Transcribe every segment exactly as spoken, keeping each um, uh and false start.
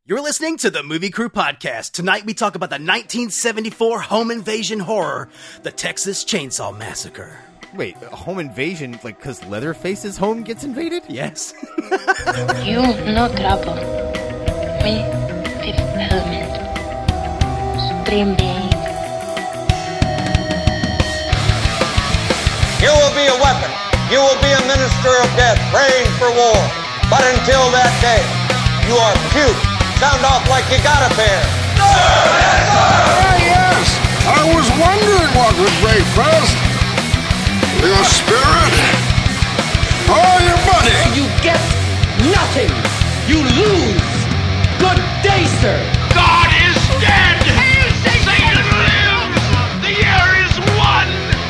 You're listening to the Movie Crew Podcast. Tonight we talk about the nineteen seventy-four home invasion horror, the Texas Chainsaw Massacre. Wait, a home invasion, like, because Leatherface's home gets invaded? Yes. You no trouble. Me, Fifth Element. Supreme Being. You will be a weapon. You will be a minister of death, praying for war. But until that day, you are puke. Sound off like you got a pair. Sir! Yes, sir! Ah, yes! I was wondering what would break first. Your spirit or your money? You get nothing. You lose. Good day, sir. God is dead. Satan lives. The year is won.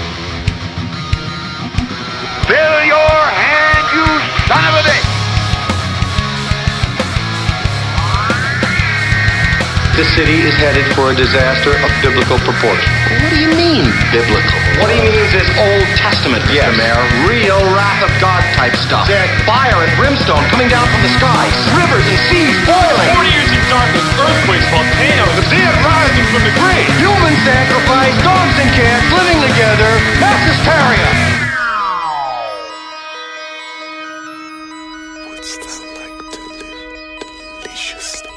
Fill your hand, you son of a bitch! This city is headed for a disaster of biblical proportion. What do you mean, biblical? What he means is Old Testament, Mister Yes. Mayor. Real wrath of God type stuff. Yes. Fire and brimstone coming down from the skies. Rivers and seas boiling. Forty years in darkness, earthquakes, volcanoes, The dead rising from the grave. Human sacrifice, dogs and cats living together. Mass hysteria. What's that like to live deliciously?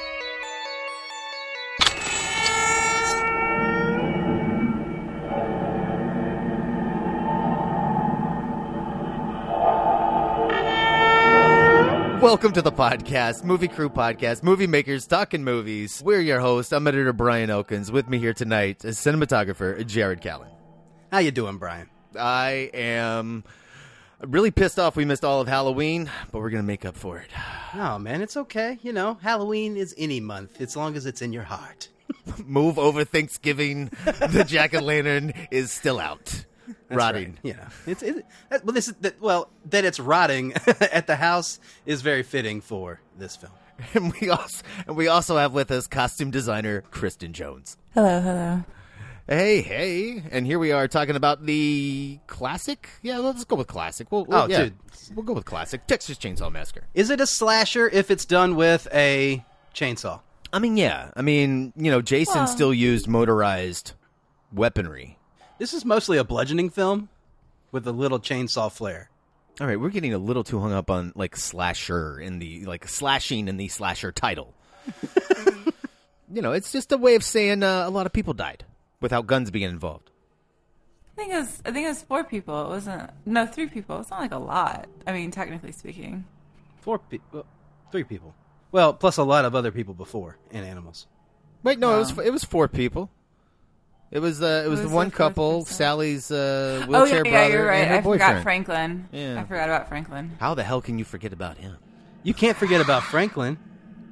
Welcome to the podcast, Movie Crew Podcast, Movie Makers Talking Movies. We're your host. I'm editor Brian Elkins. With me here tonight is cinematographer Jared Callen. How you doing, Brian? I am really pissed off we missed all of Halloween, but we're going to make up for it. Oh, man, it's okay. You know, Halloween is any month, as long as it's in your heart. Move over Thanksgiving. The jack-o'-lantern is still out. That's Rotting. right. Yeah, it's it, that, well. This is that. Well, that it's rotting at the house is very fitting for this film. And we also and we also have with us costume designer Kristen Jones. Hello, hello. Hey, hey, and here we are talking about the classic. Yeah, let's go with classic. We'll, we'll, Oh, yeah, dude. we'll go with classic. Texas Chainsaw Massacre. Is it a slasher if it's done with a chainsaw? I mean, yeah. I mean, you know, Jason Well- still used motorized weaponry. This is mostly a bludgeoning film with a little chainsaw flair. All right, we're getting a little too hung up on like slasher in the like slashing in the slasher title. You know, it's just a way of saying uh, a lot of people died without guns being involved. I think it was. I think it was four people. It wasn't. No, three people. It's not like a lot. I mean, technically speaking. Four people, three people. Well, plus a lot of other people before and animals. Wait, no, Wow. it was it was four people. It was uh, it was Who the was one the fourth couple, person? Sally's uh, Oh wheelchair yeah, yeah, brother you're right. and her I boyfriend. forgot Franklin. Yeah. I forgot about Franklin. How the hell can you forget about him? You can't forget about Franklin.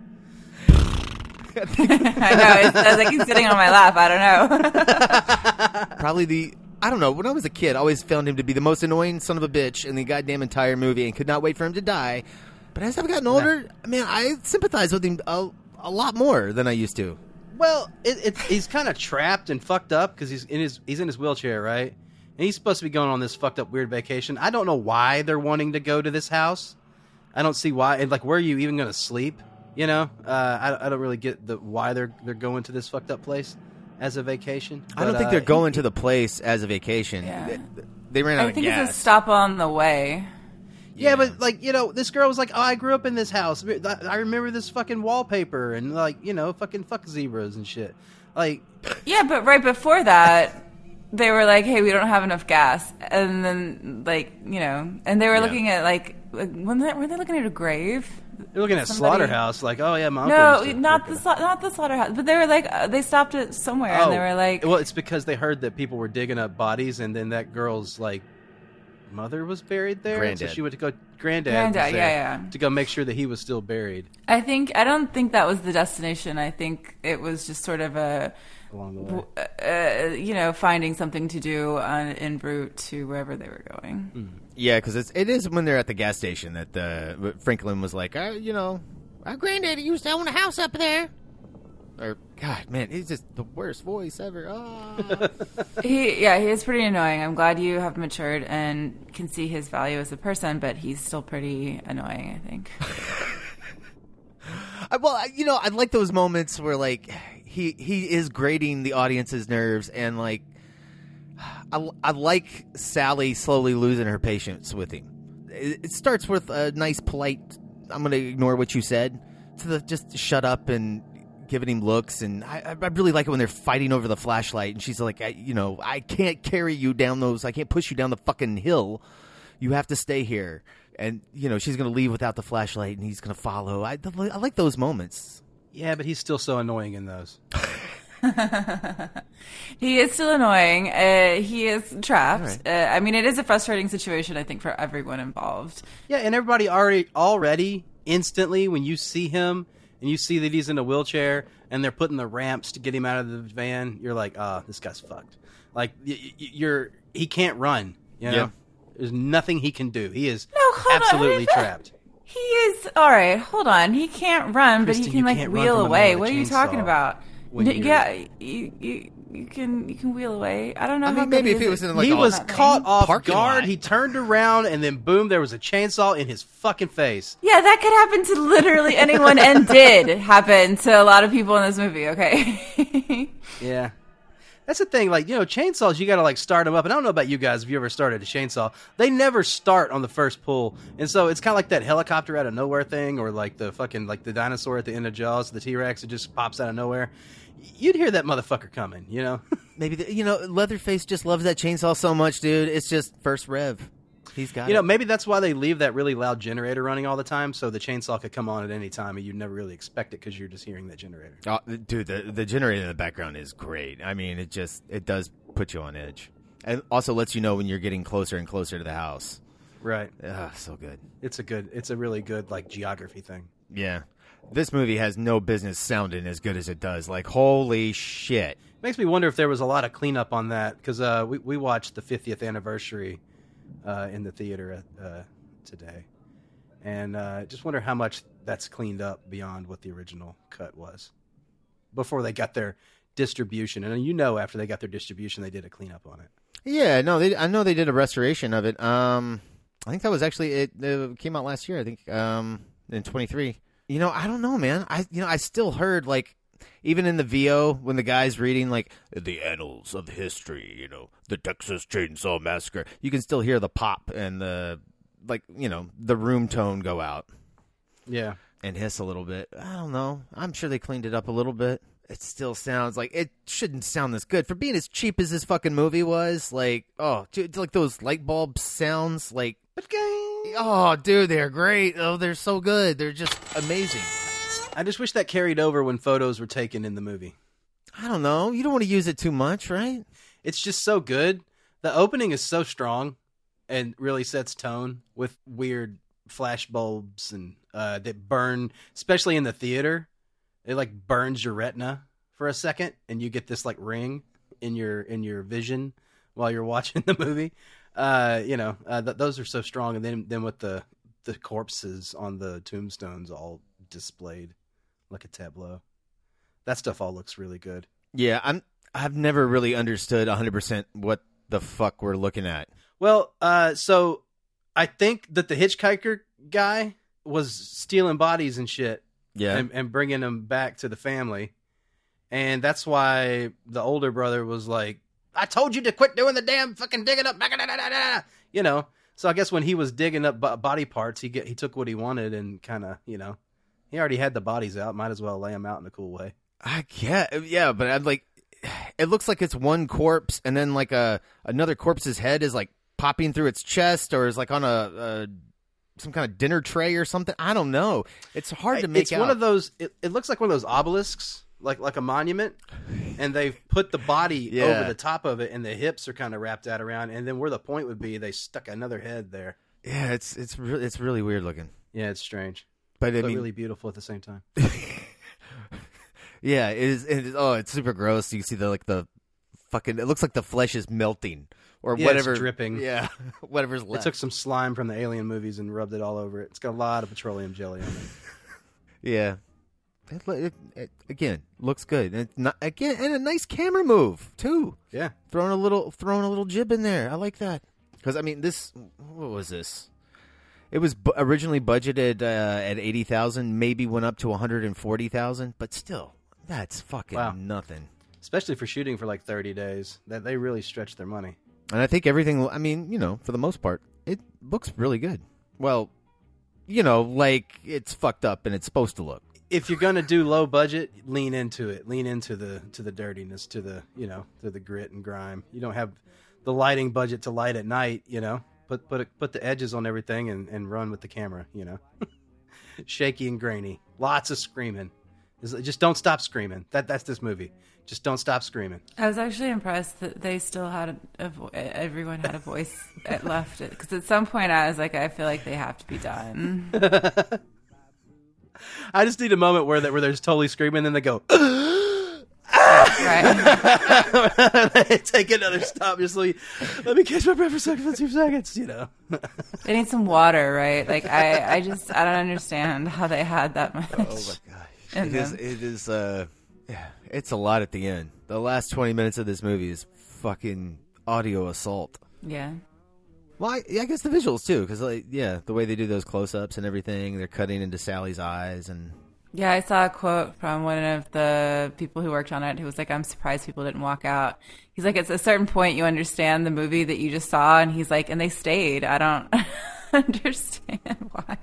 I know. It's, it's like he's sitting on my lap. I don't know. Probably the I don't know. When I was a kid, I always found him to be the most annoying son of a bitch in the goddamn entire movie, and could not wait for him to die. But as I've gotten older, man, I sympathize with him a, a lot more than I used to. Well, it, it, he's kind of trapped and fucked up because he's in his he's in his wheelchair, right? And he's supposed to be going on this fucked up weird vacation. I don't know why they're wanting to go to this house. I don't see why. And like, where are you even going to sleep? You know, uh, I, I don't really get the why they're they're going to this fucked up place as a vacation. I don't But, think uh, they're going to the place as a vacation. Yeah. They, they ran out I of think gas. it's a stop on the way. Yeah, but like, you know, this girl was like, "Oh, I grew up in this house. I remember this fucking wallpaper and like, you know, fucking fuck zebras and shit." Like, Yeah, but right before that, they were like, "Hey, we don't have enough gas," and then like you know, and they were Yeah. looking at like, like when they, were they looking at a grave? you're looking at Somebody- slaughterhouse. Like, oh yeah, my uncle No, used to not work the at sla- not the slaughterhouse. But they were like, uh, they stopped it somewhere, Oh, and they were like, well, it's because they heard that people were digging up bodies, and then that girl's like mother was buried there. and So Granddad. she went to go. Granddad, Granddad, was there yeah, yeah. to go make sure that he was still buried I think I don't think that was the destination. I think it was just sort of a, along the way. uh, you know, finding something to do on, en route to wherever they were going. Mm. Yeah, because it is when they're at the gas station that the Franklin was like, uh, you know, our granddaddy used to own a house up there. Or, God, man, he's just the worst voice ever. Oh. He, yeah, he is pretty annoying. I'm glad you have matured and can see his value as a person, but he's still pretty annoying, I think. I, well, I, you know, I like those moments where like he he is grating the audience's nerves, and like I, I like Sally slowly losing her patience with him. It, it starts with a nice, polite, I'm going to ignore what you said, to the just shut up and giving him looks. And I, I really like it when they're fighting over the flashlight, and she's like, I, you know, I can't carry you down those, I can't push you down the fucking hill. You have to stay here. And, you know, she's going to leave without the flashlight, and he's going to follow. I, I like those moments. Yeah, but he's still so annoying in those. He is still annoying. Uh, he is trapped. Right. Uh, I mean, it is a frustrating situation, I think, for everyone involved. Yeah, and everybody already, already, instantly, when you see him, and you see that he's in a wheelchair, and they're putting the ramps to get him out of the van, you're like, oh, this guy's fucked. Like, y- y- you're, he can't run, you know? Yeah. There's nothing he can do. He is No, hold absolutely on. trapped. He is all right. Hold on. He can't run, but Kristen, he can you like can't run wheel from a man away. with a What are you chainsaw talking about? when N- you're- yeah, you, you you can you can wheel away. I don't know. I how mean, good maybe if is he was at- in, like, He a was that caught thing. off Parking guard. lot. He turned around, and then boom, there was a chainsaw in his fucking face. Yeah, that could happen to literally anyone, and did happen to a lot of people in this movie. Okay. Yeah. That's the thing, like, you know, chainsaws, you gotta, like, start them up. And I don't know about you guys, if you ever started a chainsaw. They never start on the first pull. And so it's kind of like that helicopter out of nowhere thing, or like the fucking, like the dinosaur at the end of Jaws, the T-Rex, it just pops out of nowhere. You'd hear that motherfucker coming, you know? Maybe, the, you know, Leatherface just loves that chainsaw so much, dude. It's just first rev. He's got You it. know, maybe that's why they leave that really loud generator running all the time, so the chainsaw could come on at any time, and you'd never really expect it because you're just hearing that generator. Oh, dude, the, the generator in the background is great. I mean, it just, it does put you on edge. And also lets you know when you're getting closer and closer to the house. Right. Ah, so good. It's a good, it's a really good, like, geography thing. Yeah. This movie has no business sounding as good as it does. Like, holy shit. Makes me wonder if there was a lot of cleanup on that, because uh, we, we watched the fiftieth anniversary uh, in the theater uh, today. And uh, just wonder how much that's cleaned up beyond what the original cut was before they got their distribution. And you know, after they got their distribution, they did a cleanup on it. Yeah, no, they, I know they did a restoration of it. Um, I think that was actually, it, it came out last year, I think, um, in twenty-three. You know, I don't know, man. I, you know, I still heard, like, even in the V O, when the guy's reading, like, the annals of history, you know, the Texas Chainsaw Massacre, you can still hear the pop and the, like, you know, the room tone go out. Yeah. And hiss a little bit. I don't know. I'm sure they cleaned it up a little bit. It still sounds like, it shouldn't sound this good. For being as cheap as this fucking movie was, like, oh, dude, like those light bulb sounds, like, oh, dude, they're great. Oh, they're so good. They're just amazing. I just wish that carried over when photos were taken in the movie. I don't know. You don't want to use it too much, right? It's just so good. The opening is so strong and really sets tone with weird flash bulbs and uh, that burn, especially in the theater. It like burns your retina for a second, and you get this like ring in your in your vision while you're watching the movie. Uh, you know, uh, th- those are so strong, and then then with the the corpses on the tombstones all displayed like a tableau. That stuff all looks really good. Yeah, I'm. I've never really understood one hundred percent what the fuck we're looking at. Well, uh, so I think that the hitchhiker guy was stealing bodies and shit. Yeah. And, and bringing them back to the family. And that's why the older brother was like, I told you to quit doing the damn fucking digging up. You know, so I guess when he was digging up b- body parts, he get, he took what he wanted and kind of, you know, he already had the bodies out. Might as well lay them out in a cool way. I get, yeah, but I'm like, it looks like it's one corpse, and then like a another corpse's head is like popping through its chest, or is like on a, a some kind of dinner tray or something. I don't know. It's hard to make it's out. one of those. It, it looks like one of those obelisks, like like a monument, and they've put the body Yeah. over the top of it, and the hips are kind of wrapped out around, and then where the point would be, they stuck another head there. Yeah, it's it's really it's really weird looking. Yeah, it's strange, but I but mean, really beautiful at the same time. yeah, it is, it is. Oh, it's super gross. You see the like the fucking. It looks like the flesh is melting or Yeah, whatever, it's dripping. Yeah, whatever's They left. took some slime from the Alien movies and rubbed it all over it. It's got a lot of petroleum jelly on it. Yeah. It, it, it, again, looks good. And it's not, again, and a nice camera move too. Yeah, throwing a little, throwing a little jib in there. I like that. Because I mean, this, what was this? It was bu- originally budgeted uh, at eighty thousand, maybe went up to one hundred forty thousand, but still, that's fucking Wow. nothing. Especially for shooting for like thirty days. That they really stretched their money. And I think everything, I mean, you know, for the most part, it looks really good. Well, you know, like it's fucked up and it's supposed to look. If you're gonna do low budget, lean into it. Lean into the to the dirtiness, to the you know, to the grit and grime. You don't have the lighting budget to light at night, you know. Put put a, put the edges on everything and, and run with the camera, you know. Shaky and grainy. Lots of screaming. Just don't stop screaming. That that's this movie. Just don't stop screaming. I was actually impressed that they still had a, a vo- everyone had a voice at left it because at some point I was like, I feel like they have to be done. I just need a moment where that where they're just totally screaming and then they go. Right. Take another stop. Just like, let me catch my breath for a second, for two seconds. You know, They need some water, right? Like I, I just I don't understand how they had that much. Oh my gosh. in It is, them. it is, uh, yeah, it's a lot at the end. The last twenty minutes of this movie is fucking audio assault. Yeah. Well, I, I guess the visuals too, because like, yeah, the way they do those close-ups and everything, they're cutting into Sally's eyes, and Yeah, I saw a quote from one of the people who worked on it who was like, I'm surprised people didn't walk out. He's like, at a certain point you understand the movie that you just saw, and he's like, and they stayed. I don't understand why.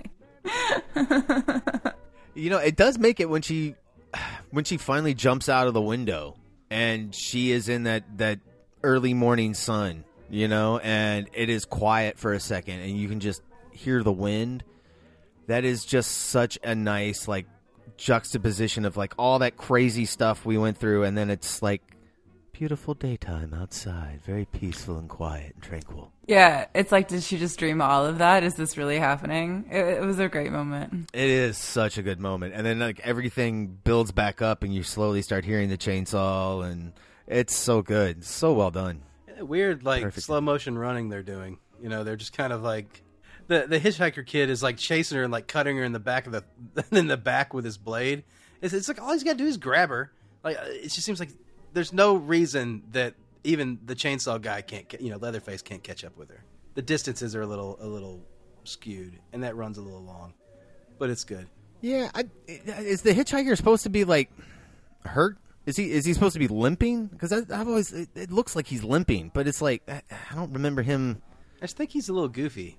you know, it does make it when she when she finally jumps out of the window and she is in that that early morning sun, you know, and it is quiet for a second, and you can just hear the wind. That is just such a nice like juxtaposition of like all that crazy stuff we went through, and then it's like beautiful daytime outside, very peaceful and quiet and tranquil. Yeah, it's like, did she just dream all of that? Is this really happening? It, it was a great moment. It is such a good moment, and then like everything builds back up, and you slowly start hearing the chainsaw, and it's so good, so well done. weird like Perfect. slow motion running they're doing. You know, they're just kind of like the the hitchhiker kid is like chasing her and like cutting her in the back of the in the back with his blade. It's, it's like all he's got to do is grab her. Like it just seems like there's no reason that even the chainsaw guy can't, ca- you know, Leatherface can't catch up with her. The distances are a little a little skewed, and that runs a little long, but it's good. Yeah, I, is the hitchhiker supposed to be like hurt? Is he is he supposed to be limping? Because I've always it, it looks like he's limping, but it's like I, I don't remember him. I just think he's a little goofy.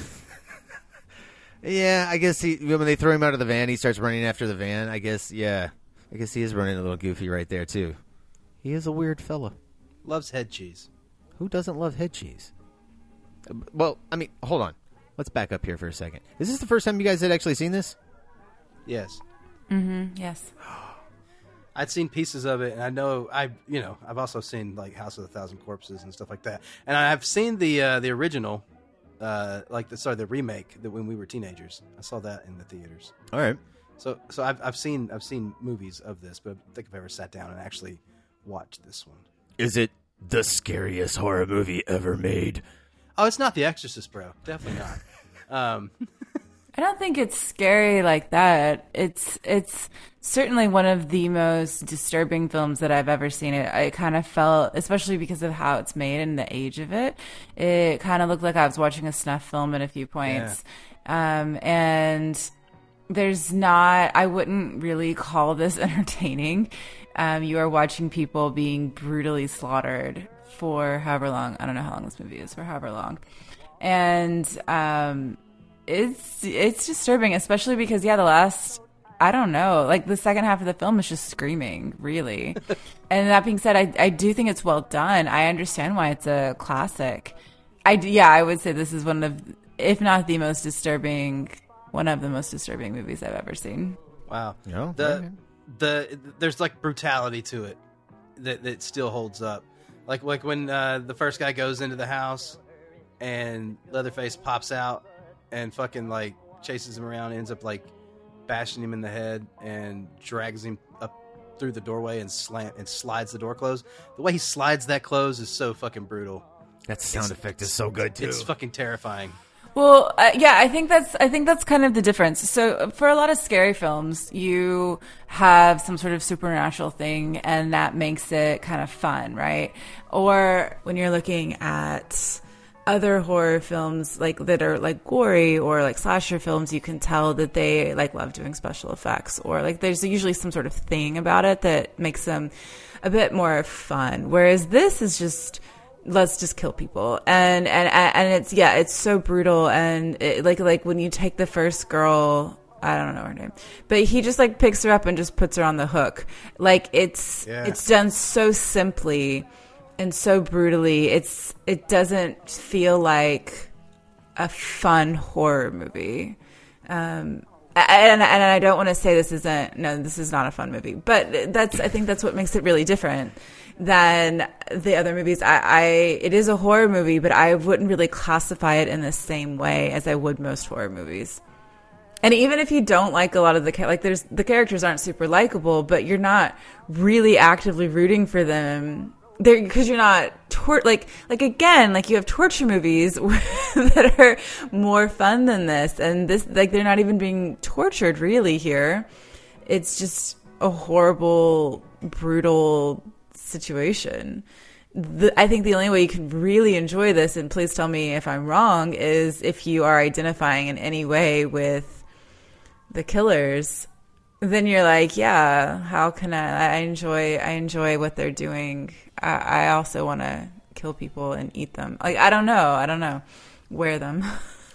Yeah, I guess he when they throw him out of the van, he starts running after the van. I guess yeah, I guess he is running a little goofy right there too. He is a weird fella. Loves head cheese. Who doesn't love head cheese? Well, I mean, hold on. Let's back up here for a second. Is this the first time you guys had actually seen this? Yes. Mm-hmm. Yes. I'd seen pieces of it, and I know I, you know, I've also seen like House of a Thousand Corpses and stuff like that, and I've seen the uh, the original, uh, like the sorry the remake that when we were teenagers. I saw that in the theaters. All right. So so I've I've seen I've seen movies of this, but I don't think I've ever sat down and actually watched this one. Is it the scariest horror movie ever made? Oh, it's not The Exorcist, bro. Definitely not. Um, I don't think it's scary like that. It's it's certainly one of the most disturbing films that I've ever seen. It I kind of felt, especially because of how it's made and the age of it, it kind of looked like I was watching a snuff film at a few points. Um, and there's not, I wouldn't really call this entertaining. Um, you are watching people being brutally slaughtered for however long. I don't know how long this movie is, for however long. And um, it's it's disturbing, especially because, yeah, the last, I don't know, like the second half of the film is just screaming, really. And that being said, I, I do think it's well done. I understand why it's a classic. I, d- yeah, I would say this is one of, if not the most disturbing, one of the most disturbing movies I've ever seen. wow. No, The okay. the there's like brutality to it that that still holds up. Like like when uh, the first guy goes into the house and Leatherface pops out and fucking like chases him around, ends up like bashing him in the head and drags him up through the doorway and slant and slides the door closed. The way he slides that close is so fucking brutal. That sound It's- effect is so good too. It's fucking terrifying. Well, uh, yeah, I think that's I think that's kind of the difference. So for a lot of scary films, you have some sort of supernatural thing, and that makes it kind of fun, right? Or when you're looking at other horror films like that are like gory or like slasher films, you can tell that they like love doing special effects, or like there's usually some sort of thing about it that makes them a bit more fun. Whereas this is just, let's just kill people. And, and, and it's, yeah, it's so brutal. And it, like, like when you take the first girl, I don't know her name, but he just like picks her up and just puts her on the hook. Like it's, yeah. it's done so simply and so brutally. It's, it doesn't feel like a fun horror movie. Um, and, and I don't want to say this isn't, no, this is not a fun movie, but that's, I think that's what makes it really different than the other movies. I, I, it is a horror movie, but I wouldn't really classify it in the same way as I would most horror movies. And even if you don't like a lot of the, like there's, the characters aren't super likable, but you're not really actively rooting for them. They're, because you're not tor- like like again like you have torture movies that are more fun than this, and this like they're not even being tortured really here. It's just a horrible, brutal situation. The, I think the only way you can really enjoy this, and please tell me if I'm wrong, is if you are identifying in any way with the killers. Then you're like, yeah, how can I? I enjoy, I enjoy what they're doing. I, I also want to kill people and eat them. Like, I don't know, I don't know, wear them.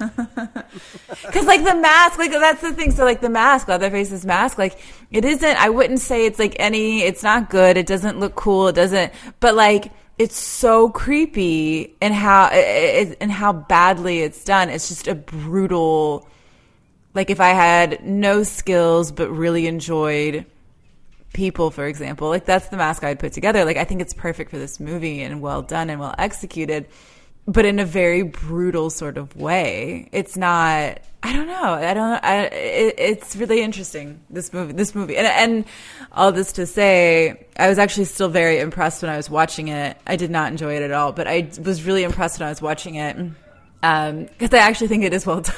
Because like the mask, like that's the thing. So like the mask, Leatherface's mask, like it isn't. I wouldn't say it's like any. It's not good. It doesn't look cool. It doesn't. But like it's so creepy and how it, and how badly it's done. It's just a brutal. Like if I had no skills but really enjoyed people, for example, like that's the mask I'd put together. Like I think it's perfect for this movie and well done and well executed, but in a very brutal sort of way. It's not. I don't know. I don't. I, it, it's really interesting, this movie. This movie, and and all this to say, I was actually still very impressed when I was watching it. I did not enjoy it at all, but I was really impressed when I was watching it. Um, because I actually think it is well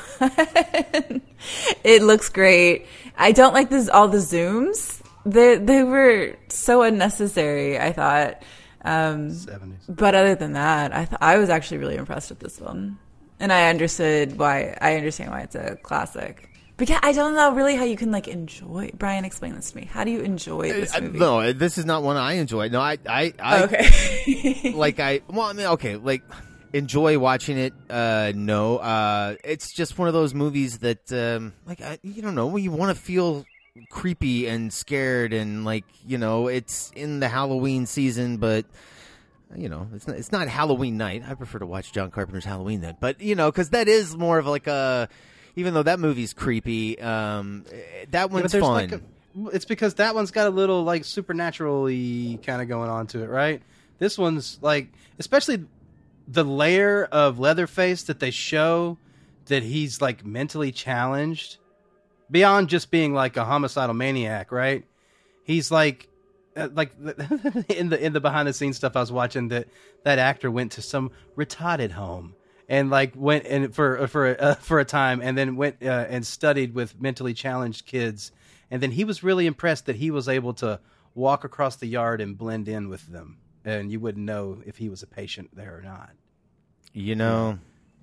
done. It looks great. I don't like this all the zooms. They they were so unnecessary, I thought. Um, seventies. But other than that, I th- I was actually really impressed with this one, and I understood why. I understand why it's a classic. But yeah, I don't know really how you can like enjoy. Brian, explain this to me. How do you enjoy this movie? Uh, no, this is not one I enjoy. No, I I, I oh, okay. like I well, I mean, okay, like. Enjoy watching it? Uh, no. Uh, it's just one of those movies that, um, like, I, you don't know, when you want to feel creepy and scared, and like, you know, it's in the Halloween season, but you know, it's not, it's not Halloween night. I prefer to watch John Carpenter's Halloween then, but you know, because that is more of like a, even though that movie's creepy, um, that one's yeah, fun. Like a, it's because that one's got a little like supernaturally kind of going on to it, right? This one's like, especially. The layer of Leatherface that they show that he's like mentally challenged beyond just being like a homicidal maniac, right? He's like, uh, like in the in the behind the scenes stuff I was watching, that that actor went to some retarded home and like went and for for uh, for a time and then went uh, and studied with mentally challenged kids, and then he was really impressed that he was able to walk across the yard and blend in with them. And you wouldn't know if he was a patient there or not. You know.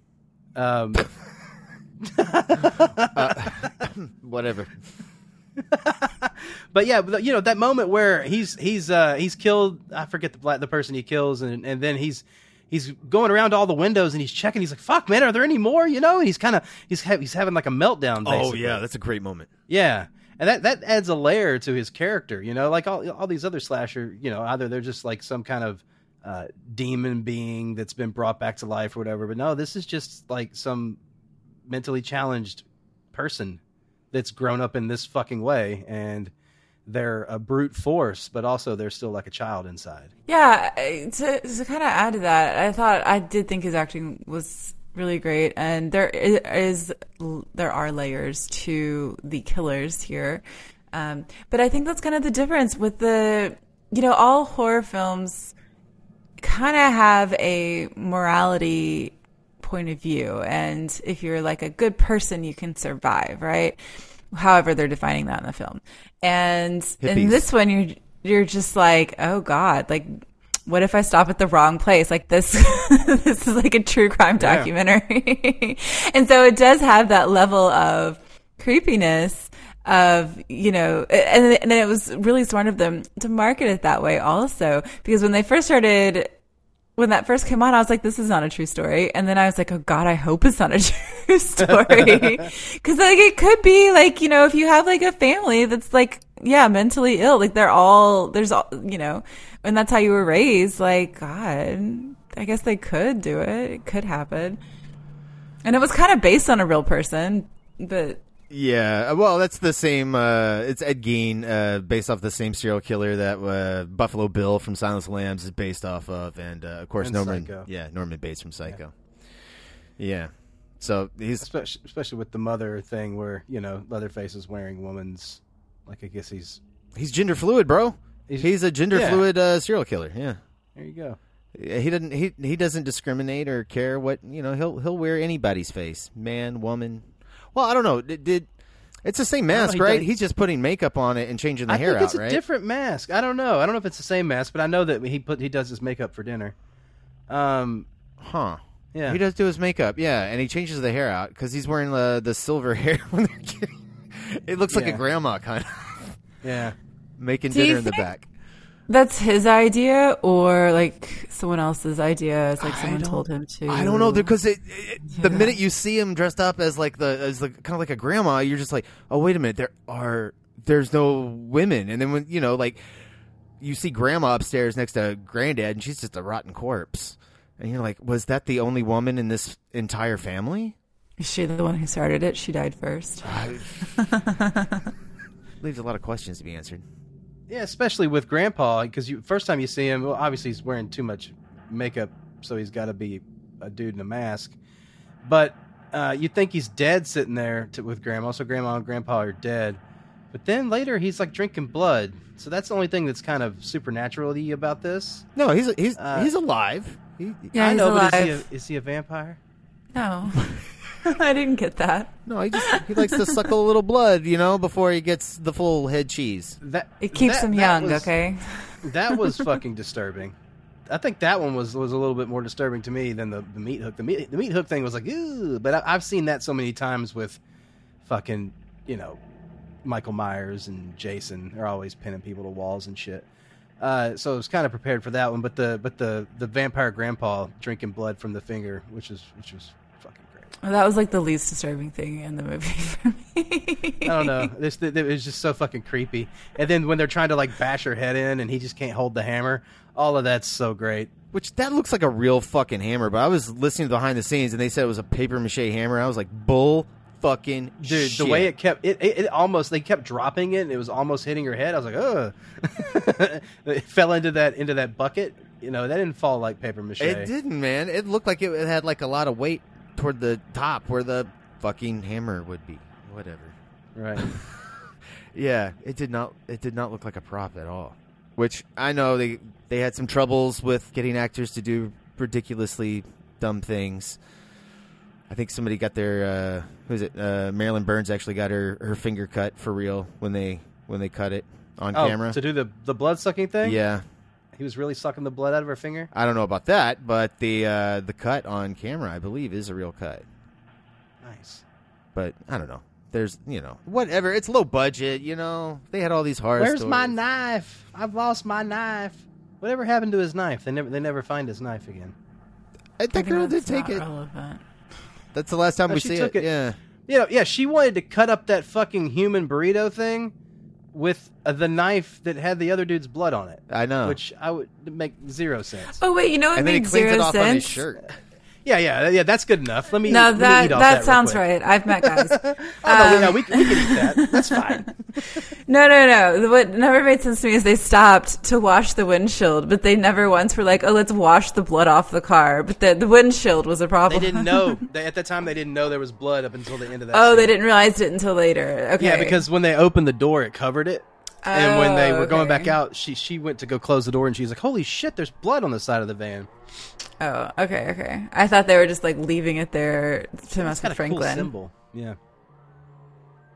Um, uh, whatever. But yeah, you know that moment where he's he's uh, he's killed. I forget the the person he kills, and and then he's he's going around to all the windows and he's checking. He's like, "Fuck, man, are there any more?" You know, and he's kind of he's ha- he's having like a meltdown. Basically. Oh yeah, that's a great moment. Yeah. And that, that adds a layer to his character, you know, like all all these other slasher, you know, either they're just like some kind of uh, demon being that's been brought back to life or whatever. But no, this is just like some mentally challenged person that's grown up in this fucking way. And they're a brute force, but also they're still like a child inside. Yeah. To, to kind of add to that, I thought I did think his acting was really great, and there is there are layers to the killers here, um, but I think that's kind of the difference with the, you know, all horror films kind of have a morality point of view, and if you're like a good person, you can survive, right? However, they're defining that in the film, and Hippies. In this one, you're you're just like, oh god, like. what if I stop at the wrong place? Like this, this is like a true crime Yeah. documentary. And so it does have that level of creepiness of, you know, and, and then it was really smart of them to market it that way also, because when they first started, when that first came on, I was like, this is not a true story. And then I was like, oh God, I hope it's not a true story. Cause like it could be like, you know, if you have like a family that's like, yeah, mentally ill, like they're all, there's all, you know, and that's how you were raised. Like, God, I guess they could do it. It could happen. And it was kind of based on a real person, but Yeah, well, that's the same. Uh, it's Ed Gein, uh, based off the same serial killer that uh, Buffalo Bill from Silence of the Lambs is based off of, and uh, of course And Norman. Psycho. Yeah, Norman Bates from Psycho. Yeah, yeah. So he's especially, especially with the mother thing, where you know Leatherface is wearing woman's, like I guess he's he's gender fluid, bro. He's, he's a gender yeah. fluid uh, serial killer. Yeah. There you go. He doesn't. He he doesn't discriminate or care what you know. He'll he'll wear anybody's face, man, woman. Well, I don't know. Did, did it's the same mask, he right? does- He's just putting makeup on it and changing the I hair think it's out, a right? different mask. I don't know. I don't know if it's the same mask, but I know that he put he does his makeup for dinner. Um, Huh. Yeah. He does do his makeup, yeah, and he changes the hair out because he's wearing the the silver hair when they're kidding. It looks like a Yeah. grandma kind of yeah. making Do you dinner in the think- back. that's his idea or like someone else's idea. It's like I someone don't- told him to. I don't know because it, it, the Yeah. minute you see him dressed up as like the as like kind of like a grandma, you're just like, oh wait a minute, there are there's no women, and then when you know like you see grandma upstairs next to granddad, and she's just a rotten corpse, and you're like, was that the only woman in this entire family? Is she the one who started it? She died first. Leaves a lot of questions to be answered. Yeah, especially with Grandpa, because you first time you see him, well, obviously he's wearing too much makeup, so he's got to be a dude in a mask. But uh, you think he's dead sitting there to, with Grandma, so Grandma and Grandpa are dead. But then later he's like drinking blood, so that's the only thing that's kind of supernatural-y about this. No, he's he's Uh, he's alive. He, Yeah, I he's know, alive. but is he, a, is he a vampire? No, I didn't get that. no, he just he likes to suckle a little blood, you know, before he gets the full head cheese. That It keeps that- him that young. was- Okay. That was fucking disturbing. I think that one was, was a little bit more disturbing to me than the, the meat hook. The meat the meat hook thing was like, ooh, but I, I've seen that so many times with fucking, you know, Michael Myers and Jason. They're always pinning people to walls and shit. Uh, so I was kind of prepared for that one, but the but the, the vampire grandpa drinking blood from the finger, which is which was fucking great. Well, that was like the least disturbing thing in the movie for me. I don't know. This it was just so fucking creepy. And then when they're trying to like bash her head in, and he just can't hold the hammer. All of that's so great. Which that looks like a real fucking hammer, but I was listening to behind the scenes and they said it was a paper mache hammer. I was like, bull fucking Dude, shit. the way it kept it, it, it almost they kept dropping it and it was almost hitting her head. I was like, ugh. It fell into that into that bucket. You know, that didn't fall like paper mache. It didn't, man. It looked like it had like a lot of weight toward the top where the fucking hammer would be. Whatever. Right. Yeah, it did not. It did not look like a prop at all. Which I know they they had some troubles with getting actors to do ridiculously dumb things. I think somebody got their uh, who is it? Uh, Marilyn Burns actually got her, her finger cut for real when they when they cut it on Oh, camera. to do the the blood sucking thing? Yeah, He was really sucking the blood out of her finger? I don't know about that, but the uh, the cut on camera, I believe, is a real cut. Nice. But I don't know. There's you know whatever. It's low budget. You know they had all these horror Where's stories. my knife? I've lost my knife. Whatever happened to his knife? They never they never find his knife again. I think girl did That's take not it. relevant. That's the last time Oh, we she see took it. it. Yeah. You know, yeah, she wanted to cut up that fucking human burrito thing with uh, the knife that had the other dude's blood on it. I know. Which I would make zero sense. Oh wait, you know what And then he makes cleans zero it off sense? on his shirt. Yeah, yeah, yeah. That's good enough. Let me. No, let me that eat off that real sounds quick. right. I've met guys. Oh, no, no, we, can- we can eat that. That's fine. No, no, no. What never made sense to me is they stopped to wash the windshield, but they never once were like, "Oh, let's wash the blood off the car." But the the windshield was a They problem. didn't know. They, at the time, they didn't know there was blood up until the end of that. Oh, scene. they didn't realize it until later. Okay. Yeah, because when they opened the door, it covered it. And when they Oh, were going okay. back out, she she went to go close the door, and she's like, "Holy shit! There's blood on the side of the van." Oh, okay, okay. I thought they were just like leaving it there to mess It's got with a cool Franklin. symbol. Yeah.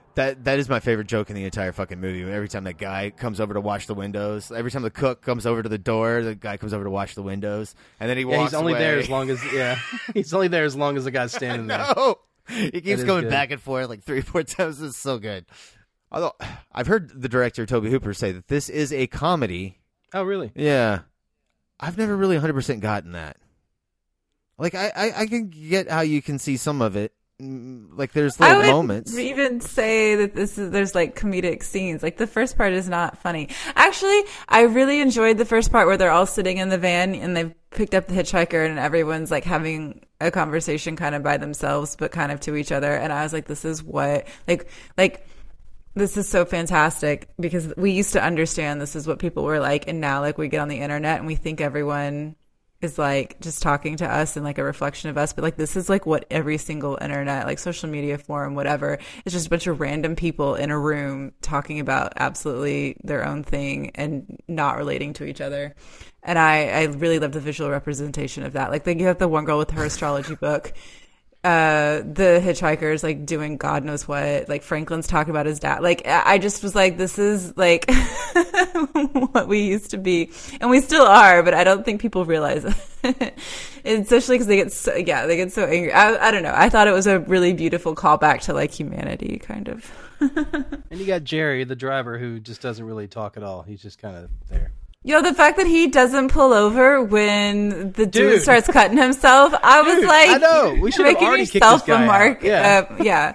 That that is my favorite joke in the entire fucking movie. Every time that guy comes over to wash the windows, every time the cook comes over to the door, the guy comes over to wash the windows, and then he Yeah, walks he's only away. there as long as yeah. He's only there as long as the guy's standing there. No, he keeps is going good. back and forth like three, four times. It's so good. Although I've heard the director Toby Hooper say that this is a comedy. Oh, really? Yeah, I've never really one hundred percent gotten that. Like I, I, I can get how you can see some of it. Mm, Like there's I little would moments. even say that this is there's like comedic scenes. Like the first part is not funny. Actually, I really enjoyed the first part where they're all sitting in the van and they've picked up the hitchhiker and everyone's like having a conversation kind of by themselves, but kind of to each other. And I was like, this is what like like. This is so fantastic because we used to understand this is what people were like, and now like we get on the internet and we think everyone is like just talking to us and like a reflection of us, but like this is like what every single internet, like social media forum, whatever, it's just a bunch of random people in a room talking about absolutely their own thing and not relating to each other. And I, I really love the visual representation of that. Like they have the one girl with her astrology book. Uh, the hitchhikers like doing God knows what, like Franklin's talking about his dad. Like I I just was like, this is like what we used to be, and we still are, but I don't think people realize it. Especially because they get so, yeah, they get so angry. I, I don't know. I thought it was a really beautiful callback to like humanity, kind of. And you got Jerry, the driver, who just doesn't really talk at all. He's just kind of there. Yo, the fact that he doesn't pull over when the dude, Dude. starts cutting himself, I was Dude, like, I know. We should have making already kicked yourself this guy a mark. out. Yeah. Uh, yeah.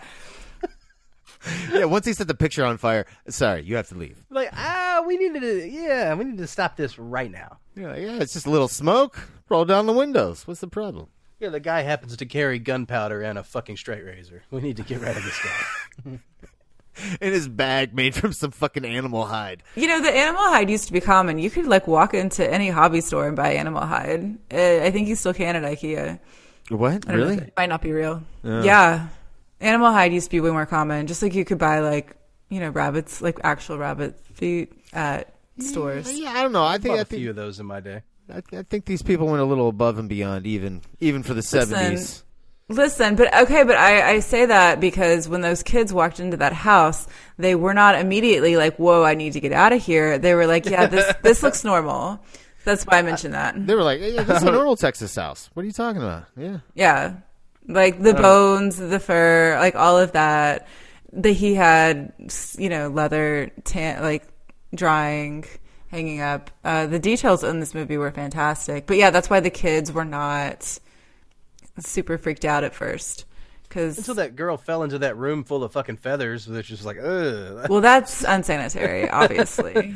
Yeah, once he set the picture on fire, sorry, you have to leave. Like, ah, we needed to, yeah, we need to stop this right now. Yeah, yeah, it's just a little smoke. Roll down the windows. What's the problem? Yeah, the guy happens to carry gunpowder and a fucking straight razor. We need to get rid of this guy. In his bag made from some fucking animal hide. You know, the animal hide used to be common. You could like walk into any hobby store and buy animal hide. Uh, I think you still can at IKEA. What? I don't know Really? if it might not be real. Yeah. Yeah. Animal hide used to be way more common. Just like you could buy like, you know, rabbits, like actual rabbit feet at stores. Yeah, I don't know. I think Bought I a think few of those in my day. I, I think these people went a little above and beyond, even even for the seventies. Listen, but okay, but I, I say that because when those kids walked into that house, they were not immediately like, whoa, I need to get out of here. They were like, yeah, this this looks normal. That's why I mentioned that. They were like, yeah, this is a normal Texas house. What are you talking about? Yeah. Yeah. Like the bones, the fur, like all of that. That he had, you know, leather, tan, like drying, hanging up. Uh, the details in this movie were fantastic. But yeah, that's why the kids were not super freaked out at first. Cause, Until that girl fell into that room full of fucking feathers, which is like, ugh. well, that's unsanitary, obviously.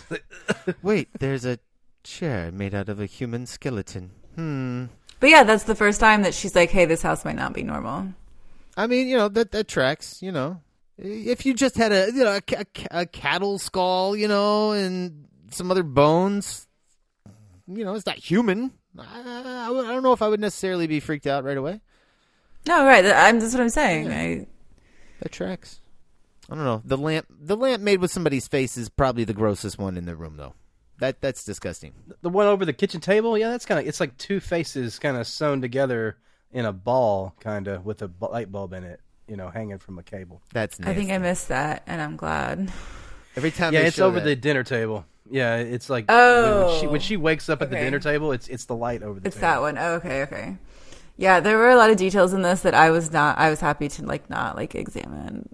Wait, there's a chair made out of a human skeleton. Hmm. But yeah, that's the first time that she's like, hey, this house might not be normal. I mean, you know, that that tracks, you know. If you just had a, you know, a, ca- a cattle skull, you know, and some other bones, you know, it's not human. I, I, would- I don't know if I would necessarily be freaked out right away. No, right. that- I'm, that's what I'm saying. Yeah. I, That tracks. I don't know. The lamp, the lamp made with somebody's face is probably the grossest one in the room, though. That that's disgusting. The one over the kitchen table, yeah, that's kind of, it's like two faces kind of sewn together in a ball, kind of, with a bu- light bulb in it, you know, hanging from a cable. That's nasty. I think I missed that, and I'm glad. Every time Yeah, they it's show over that- the dinner table. Yeah, it's like Oh. when she when she wakes up at the Okay. dinner table, it's it's the light over the It's table. that one. Oh, okay, okay. Yeah, there were a lot of details in this that I was not. I was happy to like not like examine.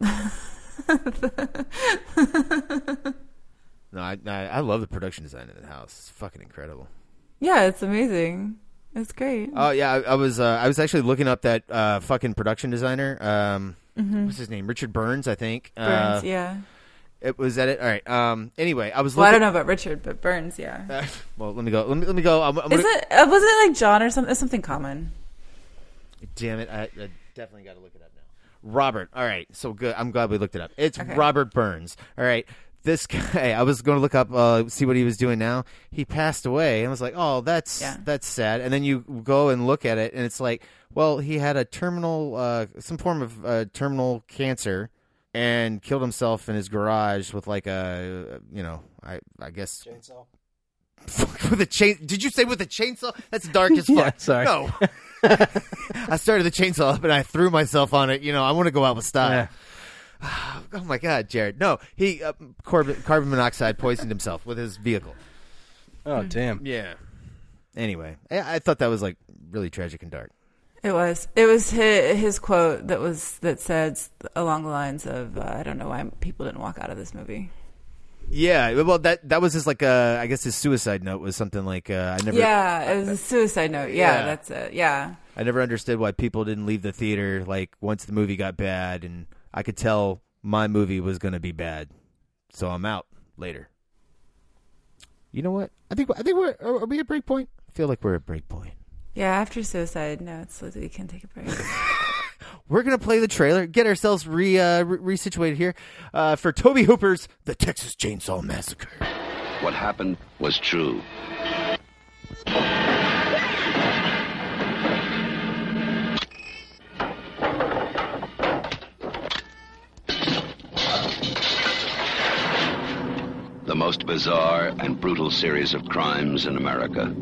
No, I, I I love the production design of the house. It's fucking incredible. Yeah, it's amazing. It's great. Oh yeah, I, I was uh, I was actually looking up that uh, fucking production designer. Um, Mhm. What's his name? Richard Burns, I think. Burns, uh, yeah. It was at it. All right. Um. Anyway, I was. Well, I looking... don't know about Richard, but Burns, yeah. Uh, well, let me go. Let me let me go. I'm, I'm Is gonna... it? Uh, wasn't it like John or something? It's something common. Damn it! I, I definitely got to look it up now. Robert. All right. So good. I'm glad we looked it up. It's Okay. Robert Burns. All right. This guy. I was going to look up, uh, see what he was doing now. He passed away, and I was like, oh, that's Yeah. that's sad. And then you go and look at it, and it's like, well, he had a terminal, uh, some form of uh, terminal cancer, and killed himself in his garage with like a, you know, I I guess Chainsaw. with a chain. Did you say with a chainsaw? That's dark as fuck. Yeah, sorry. No. I started the chainsaw up and I threw myself on it. You know, I want to go out with style. Yeah. Oh my God, Jared! No, he uh, carbon, carbon monoxide poisoned himself with his vehicle. Oh damn! Yeah. Anyway, I, I thought that was like really tragic and dark. It was. It was his, his quote that was that said along the lines of, uh, "I don't know why people didn't walk out of this movie." Yeah, well, that that was his like uh, I guess his suicide note was something like uh, I never. Yeah, it was a suicide note. Yeah, Yeah. that's it. Yeah. I never understood why people didn't leave the theater like once the movie got bad, and I could tell my movie was going to be bad, so I'm out later. You know what? I think I think we're are are we at break point? I feel like we're at break point. Yeah, after suicide notes, we can take a break. We're gonna play the trailer, get ourselves re uh, re resituated here uh, for Tobe Hooper's The Texas Chainsaw Massacre. What happened was true. The most bizarre and brutal series of crimes in America.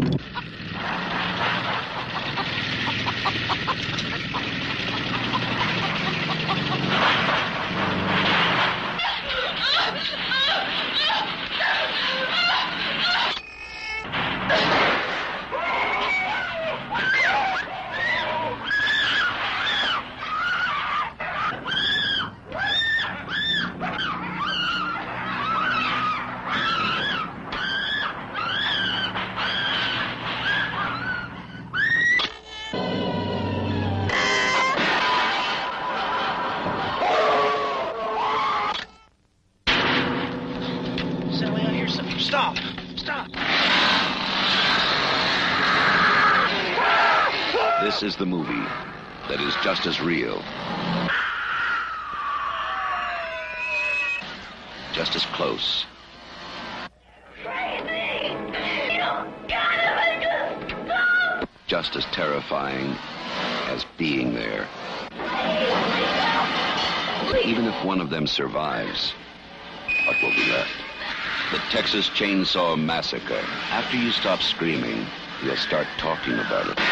Sally, I hear something. Stop! Stop! This is the movie that is just as real, just as close, just as terrifying as being there. Even if one of them survives, what will be left? The Texas Chainsaw Massacre. After you stop screaming, you'll start talking about it.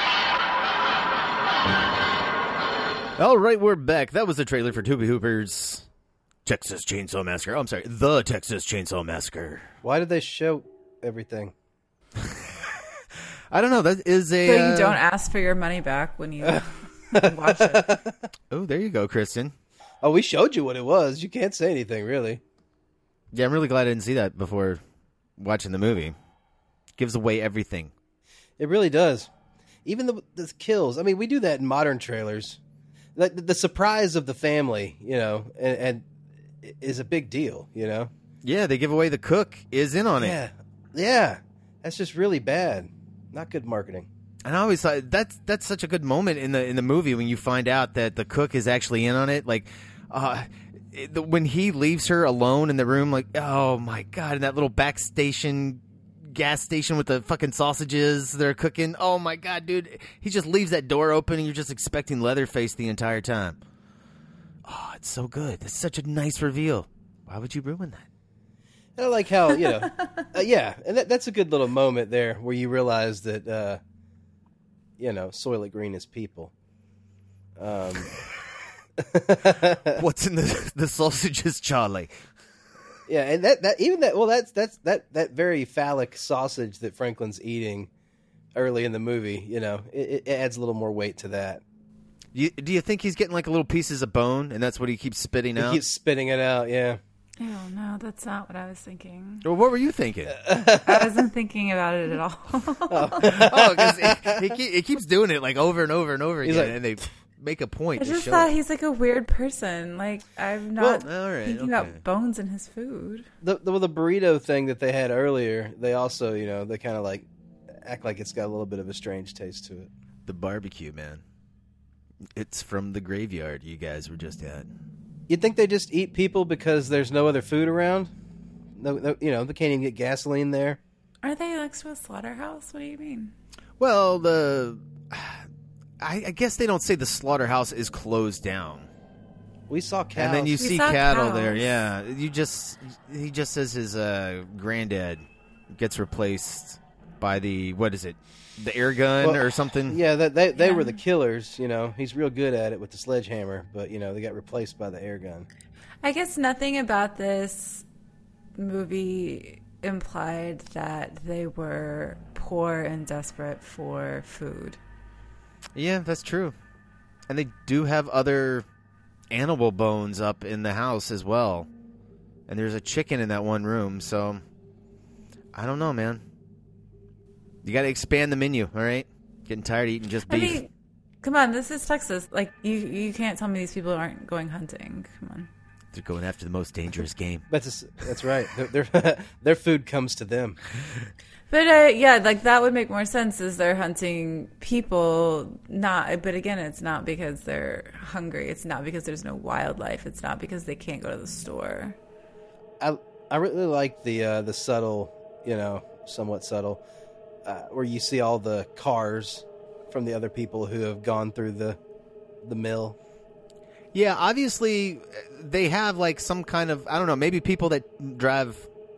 All right, we're back. That was the trailer for Tobe Hooper's Texas Chainsaw Massacre. Oh, I'm sorry, The Texas Chainsaw Massacre. Why did they show everything? I don't know. That is a. So you uh, don't ask for your money back when you watch it. Oh, there you go, Kristen. Oh, we showed you what it was. You can't say anything, really. Yeah, I'm really glad I didn't see that before watching the movie. Gives away everything. It really does. Even the, the kills. I mean, we do that in modern trailers. Like the, the surprise of the family, you know, and, and is a big deal, you know. Yeah, they give away the cook is in on it. Yeah, yeah. That's just really bad. Not good marketing. And I always thought that's that's such a good moment in the in the movie when you find out that the cook is actually in on it. Like, uh, it, the, when he leaves her alone in the room, like, oh my god, in that little back station, gas station with the fucking sausages they're cooking. Oh my god, dude, he just leaves that door open and you're just expecting Leatherface the entire time. Oh, it's so good. It's such a nice reveal. Why would you ruin that? And I like how, you know, uh, yeah, and that, that's a good little moment there where you realize that, uh, you know, Soylent Green is people. Um, What's in the the sausages, Charlie? Yeah, and that, that even that well, that's that's that that very phallic sausage that Franklin's eating early in the movie. You know, it, it adds a little more weight to that. You, do you think he's getting like little pieces of bone, and that's what he keeps spitting He out? keeps spitting it out. Yeah. Oh, no, that's not what I was thinking. Well, what were you thinking? I wasn't thinking about it at all. Oh, because he, he, he keeps doing it like over and over and over He's again, like- and they make a point I to just show thought it. he's like a weird person. Like, I'm not Well, all right, thinking okay. about bones in his food. The, the the burrito thing that they had earlier, they also, you know, they kind of like act like it's got a little bit of a strange taste to it. The barbecue, man. It's from the graveyard you guys were just at. You'd think they just eat people because there's no other food around. No, no, you know, they can't even get gasoline there. Are they next to a slaughterhouse? What do you mean? Well, the I, I guess they don't say the slaughterhouse is closed down. We saw cows. And then you We see saw cattle cows. there. Yeah, you just he just says his uh, granddad gets replaced by the what is it, the air gun Well, or something? Yeah, that, they they Yeah. were the killers. You know, he's real good at it with the sledgehammer, but you know they got replaced by the air gun. I guess nothing about this movie implied that they were poor and desperate for food. Yeah, that's true. And they do have other animal bones up in the house as well. And there's a chicken in that one room, so I don't know, man. You got to expand the menu, all right? Getting tired of eating just I beef. mean, come on, this is Texas. Like, you you can't tell me these people aren't going hunting. Come on. They're going after the most dangerous game. That's that's right. Their their, their food comes to them. But uh, yeah, like that would make more sense as they're hunting people. Not, but again, it's not because they're hungry. It's not because there's no wildlife. It's not because they can't go to the store. I I really like the uh, the subtle, you know, somewhat subtle, uh, where you see all the cars from the other people who have gone through the the mill. Yeah, obviously they have like some kind of, I don't know, maybe people that drive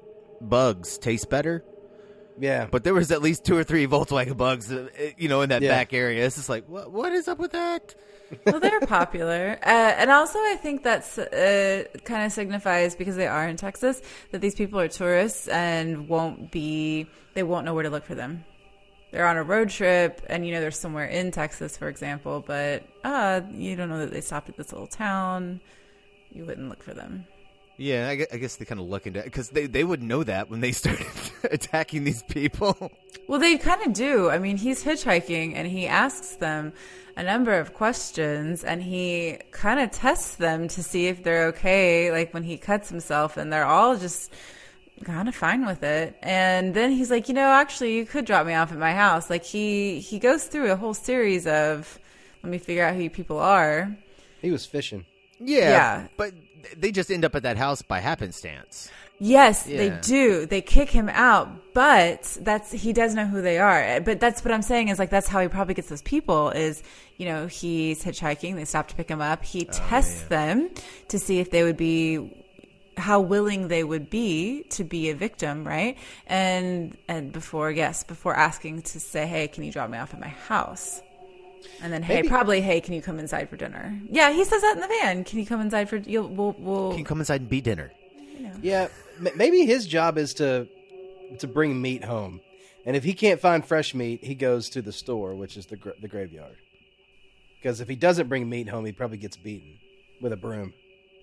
bugs taste better. Yeah. But there was at least two or three Volkswagen bugs, uh, you know, in that Yeah. back area. It's just like, what? what is up with that? Well, they're popular. Uh, and also, I think that's uh, kind of signifies, because they are in Texas, that these people are tourists and won't be, they won't know where to look for them. They're on a road trip and, you know, they're somewhere in Texas, for example, but uh, you don't know that they stopped at this little town. You wouldn't look for them. Yeah, I gue- I guess they kind of look into it because they, they would know that when they started attacking these people. Well, they kind of do. I mean, he's hitchhiking and he asks them a number of questions and he kind of tests them to see if they're okay, like when he cuts himself, and they're all just kind of fine with it. And then he's like, you know, actually, you could drop me off at my house. Like, he, he goes through a whole series of, let me figure out who you people are. He was fishing. Yeah, Yeah. but they just end up at that house by happenstance. Yes, Yeah. they do. They kick him out, but that's he does know who they are. But that's what I'm saying is like that's how he probably gets those people is, you know, he's hitchhiking, they stop to pick him up. He tests them to see if they would be how willing they would be to be a victim, right? And and before yes, before asking to say, "Hey, can you drop me off at my house?" And then, hey, Maybe- probably, hey, can you come inside for dinner? Yeah, he says that in the van. Can you come inside for? You'll, we'll, we'll. Can you come inside and be dinner? Yeah, m- maybe his job is to to bring meat home, and if he can't find fresh meat, he goes to the store, which is the gra- the graveyard. Because if he doesn't bring meat home, he probably gets beaten with a broom,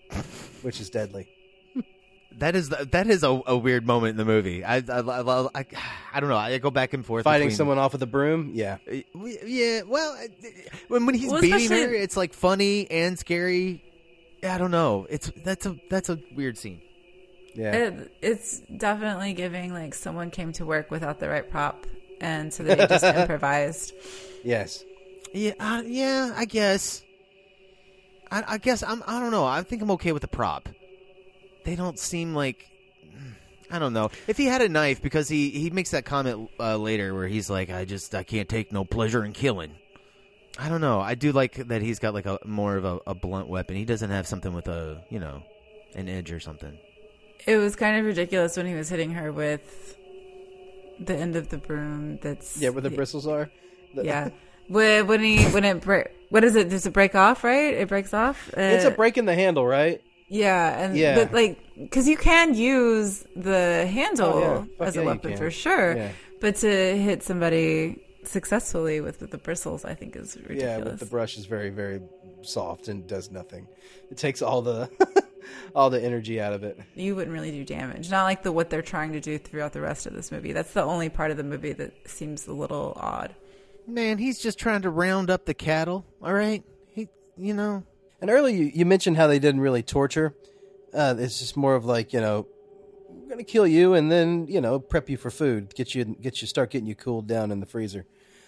which is deadly. That is that is a, a weird moment in the movie. I I, I, I, I don't know. I go back and forth. Fighting between, someone off with a broom, yeah. Yeah, well, when when he's Well, beating especially- her, it's like funny and scary. I don't know. It's that's a that's a weird scene. Yeah. It, it's definitely giving like someone came to work without the right prop, and so they just improvised. Yes. Yeah, uh, yeah. I guess. I, I guess I'm. I don't know. I think I'm okay with the prop. They don't seem like. I don't know. If he had a knife, because he, he makes that comment uh, later where he's like, I just I can't take no pleasure in killing. I don't know. I do like that he's got like a more of a, a blunt weapon. He doesn't have something with a you know, an edge or something. It was kind of ridiculous when he was hitting her with the end of the broom. That's Yeah, where the bristles are. The- yeah. When when he when it break, what is it? Does it break off? Right? It breaks off. Uh, It's a break in the handle, right? Yeah, and Yeah. but like because you can use the handle Oh, yeah. Fuck as yeah, a you weapon can. for sure, Yeah. but to hit somebody successfully with, with the bristles, I think is ridiculous. Yeah, but the brush is very, very soft and does nothing. It takes all the all the energy out of it. You wouldn't really do damage. Not like the what they're trying to do throughout the rest of this movie. That's the only part of the movie that seems a little odd. Man, he's just trying to round up the cattle. All right, he you know. And earlier you, you mentioned how they didn't really torture. Uh, it's just more of like, you know, we're gonna kill you and then, you know, prep you for food, get you get you start getting you cooled down in the freezer.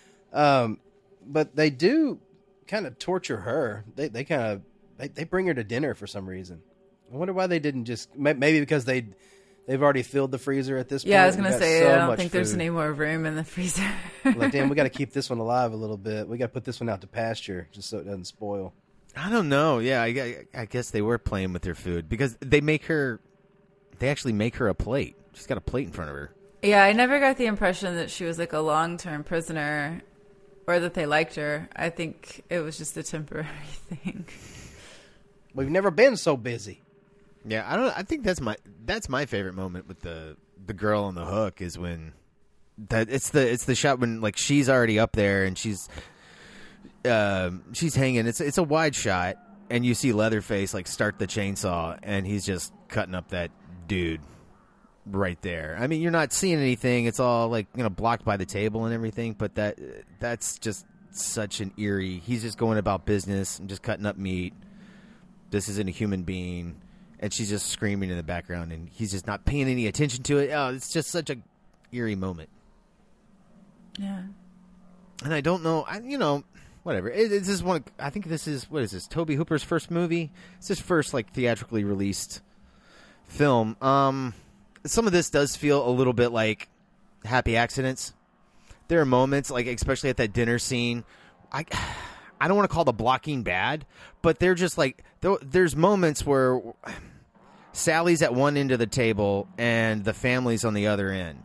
Um, but they do kind of torture her. They they kind of they, they bring her to dinner for some reason. I wonder why they didn't just may- maybe because they they've already filled the freezer at this point. Yeah, I was and gonna got say so I don't much think there's food. any more room in the freezer. Like, damn, we got to keep this one alive a little bit. We got to put this one out to pasture just so it doesn't spoil. I don't know. Yeah, I, I guess they were playing with their food because they make her. They actually make her a plate. She's got a plate in front of her. Yeah, I never got the impression that she was like a long-term prisoner or that they liked her. I think it was just a temporary thing. We've never been so busy. Yeah, I don't. I think that's my that's my favorite moment with the the girl on the hook is when that it's the it's the shot when like she's already up there and she's uh, she's hanging. It's it's a wide shot and you see Leatherface like start the chainsaw and he's just cutting up that dude right there. I mean, you're not seeing anything. It's all like you know blocked by the table and everything. But that that's just such an eerie. He's just going about business and just cutting up meat. This isn't a human being. And she's just screaming in the background, and he's just not paying any attention to it. Oh, it's just such a eerie moment. Yeah. And I don't know, I, you know, whatever. It, it's just one. I think this is what is this? Tobe Hooper's first movie. It's his first like theatrically released film. Um, some of this does feel a little bit like Happy Accidents. There are moments, like especially at that dinner scene. I. I don't want to call the blocking bad, but they're just like there, there's moments where Sally's at one end of the table and the family's on the other end,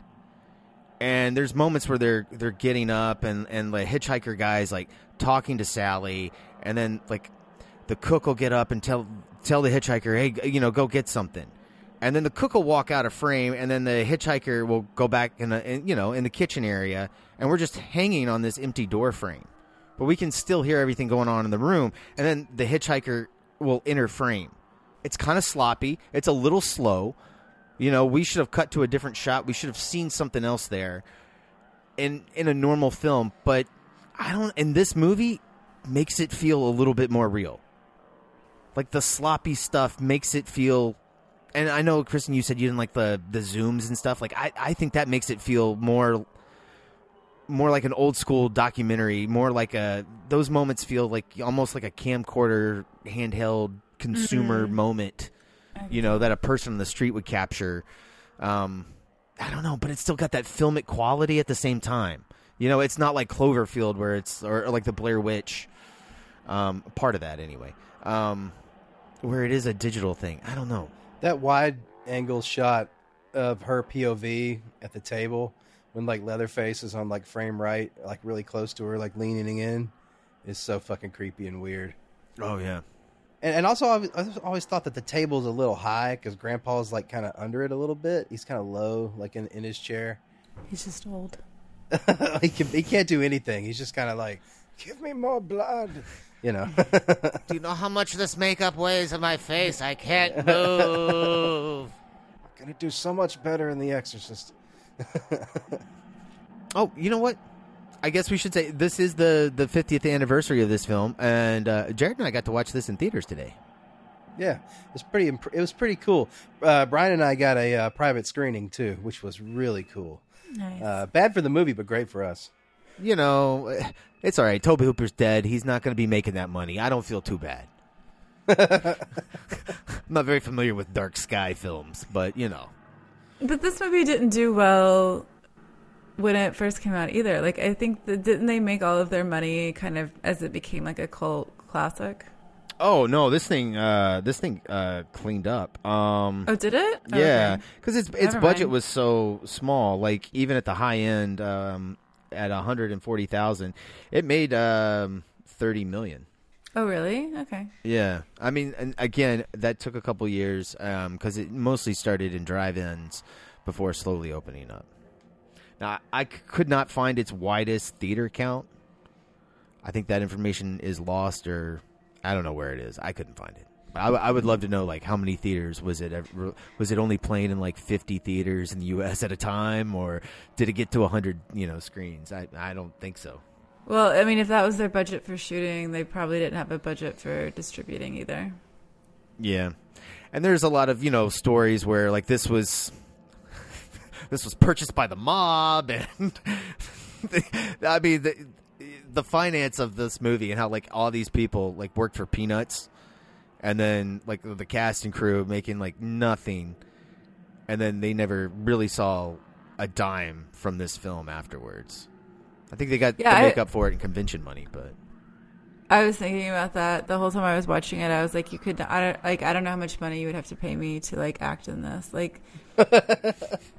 and there's moments where they're they're getting up and and the hitchhiker guy's like talking to Sally, and then like the cook will get up and tell tell the hitchhiker, hey, you know, go get something, and then the cook will walk out of frame, and then the hitchhiker will go back in the in, you know in the kitchen area, and we're just hanging on this empty door frame. But we can still hear everything going on in the room. And then the hitchhiker will enter frame. It's kind of sloppy. It's a little slow. You know, we should have cut to a different shot. We should have seen something else there in in a normal film. But I don't. And this movie makes it feel a little bit more real. Like the sloppy stuff makes it feel. And I know, Kristen, you said you didn't like the the zooms and stuff. Like I, I think that makes it feel more. More like an old school documentary, more like a, those moments feel like almost like a camcorder handheld consumer mm-hmm. moment, you know, that a person on the street would capture. Um, I don't know, but it's still got that filmic quality at the same time. You know, it's not like Cloverfield where it's, or, or like the Blair Witch, um, part of that anyway, um, where it is a digital thing. I don't know. That wide angle shot of her P O V at the table, when like Leatherface is on like frame right, like really close to her, like leaning in, is so fucking creepy and weird. Oh yeah, and, and also I've, I've always thought that the table's a little high because Grandpa's like kind of under it a little bit. He's kind of low, like in, in his chair. He's just old. he can he can't do anything. He's just kind of like, give me more blood, you know. Do you know how much this makeup weighs on my face? I can't move. I'm gonna do so much better in The Exorcist. Oh, you know what? I guess we should say this is the, the fiftieth anniversary of this film, and uh, Jared and I got to watch this in theaters today. Yeah, it's pretty. Imp- it was pretty cool. Uh, Brian and I got a uh, private screening too, which was really cool. Nice. Uh, bad for the movie, but great for us. You know, it's all right. Tobe Hooper's dead. He's not going to be making that money. I don't feel too bad. I'm not very familiar with dark sky films, but you know. But this movie didn't do well when it first came out either. Like, I think that didn't they make all of their money kind of as it became like a cult classic? Oh no, this thing, uh, this thing uh, cleaned up. Um, oh, did it? Yeah, because its its Never budget mind. was so small. Like even at the high end, um, at one hundred and forty thousand, it made um, thirty million. Oh, really? Okay. Yeah, I mean, and again, that took a couple years because um, it mostly started in drive-ins before slowly opening up. Now, I c- could not find its widest theater count. I think that information is lost, or I don't know where it is. I couldn't find it. I, w- I would love to know, like, how many theaters was it? Ever, was it only playing in like fifty theaters in the U S at a time, or did it get to a hundred, you know, screens? I I don't think so. Well, I mean, if that was their budget for shooting, they probably didn't have a budget for distributing either. Yeah. And there's a lot of, you know, stories where like this was this was purchased by the mob, and I mean the the finance of this movie and how like all these people like worked for peanuts, and then like the cast and crew making like nothing, and then they never really saw a dime from this film afterwards. I think they got Yeah, to make I- up for it in convention money, but I was thinking about that the whole time I was watching it. I was like, you could, I don't, like, I don't know how much money you would have to pay me to like act in this. Like,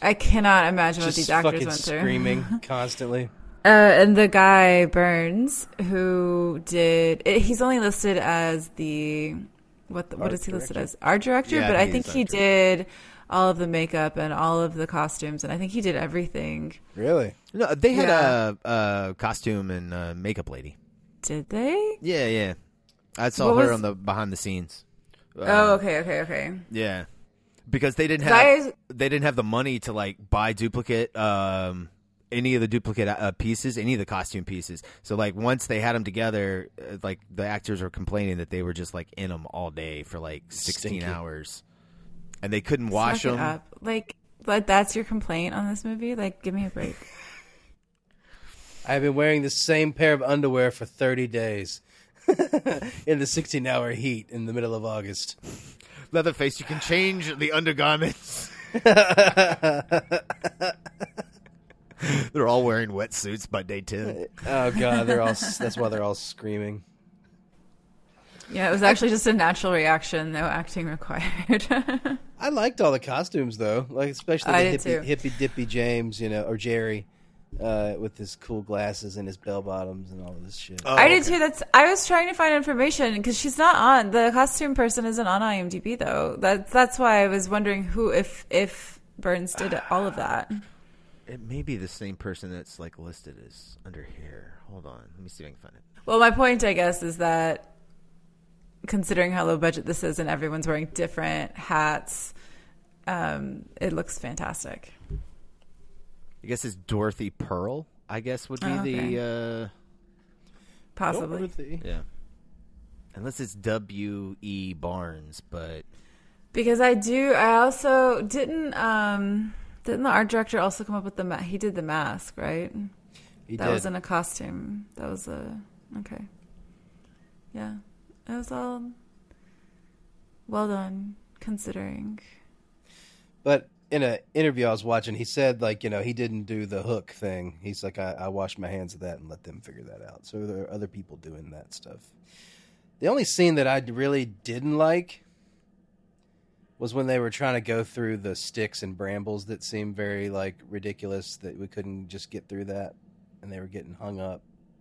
I cannot imagine Just what these actors fucking went through. screaming constantly. Uh, and the guy Burns, who did, it, he's only listed as the what? The, what Art is he listed director? as? Art director, Yeah, but I I think think he's he art did all of the makeup and all of the costumes, and I think he did everything. Really? No, they had Yeah. a, a costume and uh, makeup lady. Did they? Yeah, yeah. I saw What her was- on the behind the scenes. Uh, Oh, okay, okay, okay. Yeah, because they didn't have Guys- they didn't have the money to like buy duplicate um, any of the duplicate uh, pieces, any of the costume pieces. So like once they had them together, uh, like the actors were complaining that they were just like in them all day for like sixteen Stinky. hours, and they couldn't wash Suck it them. up. Like, like that's your complaint on this movie? Like, give me a break. I've been wearing the same pair of underwear for thirty days in the sixteen-hour heat in the middle of August. Leatherface, you can change the undergarments. They're all wearing wetsuits by day ten. Oh god, they're all. That's why they're all screaming. Yeah, it was actually just a natural reaction, no acting required. I liked all the costumes though, like especially the I did hippie, too. hippie dippy James, you know, or Jerry, uh, with his cool glasses and his bell bottoms and all of this shit. Oh, I did too. That's. I was trying to find information because she's not on the costume person isn't on IMDb though. That's that's why I was wondering who if if Burns did all of that. It may be the same person that's like listed as under here. Hold on, let me see if I can find it. Well, my point, I guess, is that considering how low budget this is and everyone's wearing different hats, um, it looks fantastic. I guess it's Dorothy Pearl. I guess would be Oh, okay. the Possibly. Dorothy. uh, yeah. Unless it's W E Barnes, but Because I do, I also didn't. Um, didn't the art director also come up with the? Ma- he did the mask, right? He that did. was in a costume. That was a okay. Yeah, it was all well done considering. But in an interview I was watching, he said like you know he didn't do the hook thing. He's like I, I washed my hands of that and let them figure that out. So there are other people doing that stuff. The only scene that I really didn't like was when they were trying to go through the sticks and brambles that seemed very like ridiculous that we couldn't just get through that, and they were getting hung up.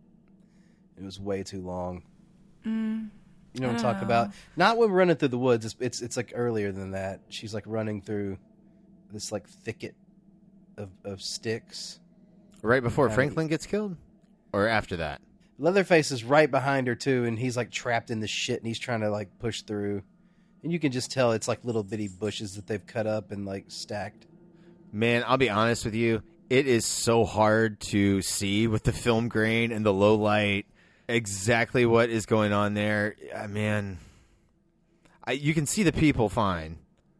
It was way too long. Mm, You know what I'm I talking don't about? know. Not when we're running through the woods. It's, it's it's like earlier than that. She's like running through this like thicket of of sticks. right before Yeah. Franklin gets killed, or after that. Leatherface is right behind her too, and he's like trapped in the shit, and he's trying to like push through. And you can just tell it's like little bitty bushes that they've cut up and like stacked. Man, I'll be honest with you. It is so hard to see with the film grain and the low light exactly what is going on there. Uh, man, I, you can see the people fine.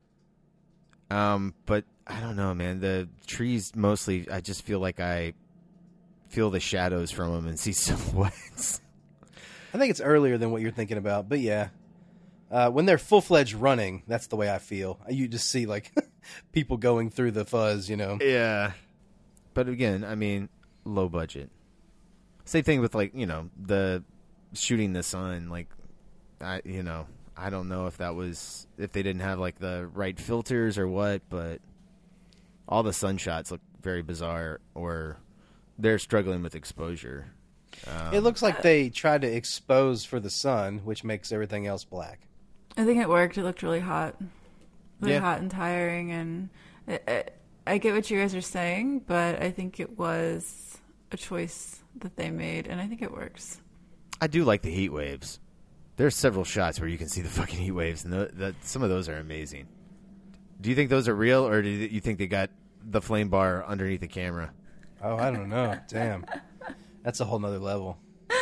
Um, but I don't know, man. The trees mostly, I just feel like I feel the shadows from them and see silhouettes. I think it's earlier than what you're thinking about, but yeah. Uh, when they're full-fledged running, that's the way I feel. You just see, like, people going through the fuzz, you know? Yeah. But again, I mean, low budget. Same thing with, like, you know, the shooting the sun. Like, I, you know, I don't know if that was, if they didn't have, like, the right filters or what, but all the sun shots look very bizarre, or they're struggling with exposure. Um, It looks like they tried to expose for the sun, which makes everything else black. I think it worked. It looked really hot, really Yeah. hot and tiring. And it, it, I get what you guys are saying, but I think it was a choice that they made, and I think it works. I do like the heat waves. There's several shots where you can see the fucking heat waves, and the, the, some of those are amazing. Do you think those are real, or do you think they got the flame bar underneath the camera? Oh, I don't know. Damn. That's a whole nother level.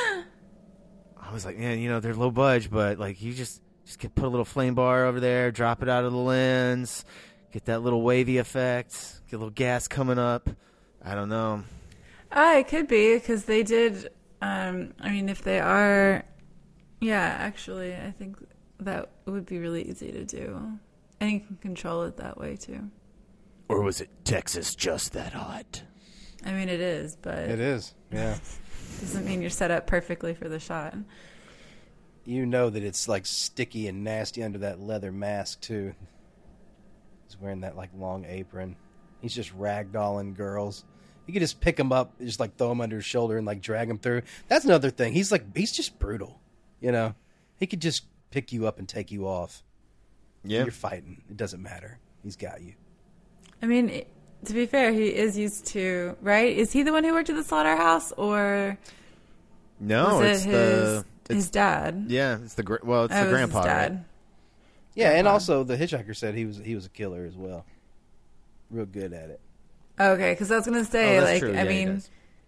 I was like, man, you know, they're low budge, but like you just just get put a little flame bar over there, drop it out of the lens, get that little wavy effect, get a little gas coming up. I don't know. Ah, it could be because they did. Um, I mean, if they are, yeah, actually, I think that would be really easy to do, and you can control it that way too. Or was it Texas just that hot? I mean, it is, but It is, yeah. doesn't mean you're set up perfectly for the shot. You know that it's like sticky and nasty under that leather mask too. He's wearing that like long apron. He's just ragdolling girls. You could just pick him up, just like throw him under his shoulder and like drag him through. That's another thing. He's like, he's just brutal. You know, he could just pick you up and take you off. Yeah. You're fighting. It doesn't matter. He's got you. I mean, to be fair, he is used to, right? Is he the one who worked at the slaughterhouse, or no? was it it's his, the it's, his dad. Yeah, it's the gr- well, it's oh, the it grandpa. Was his dad. Right? Yeah, grandpa. And also the hitchhiker said he was he was a killer as well. Real good at it. Okay, because I was gonna say, oh, like, true. I yeah, mean,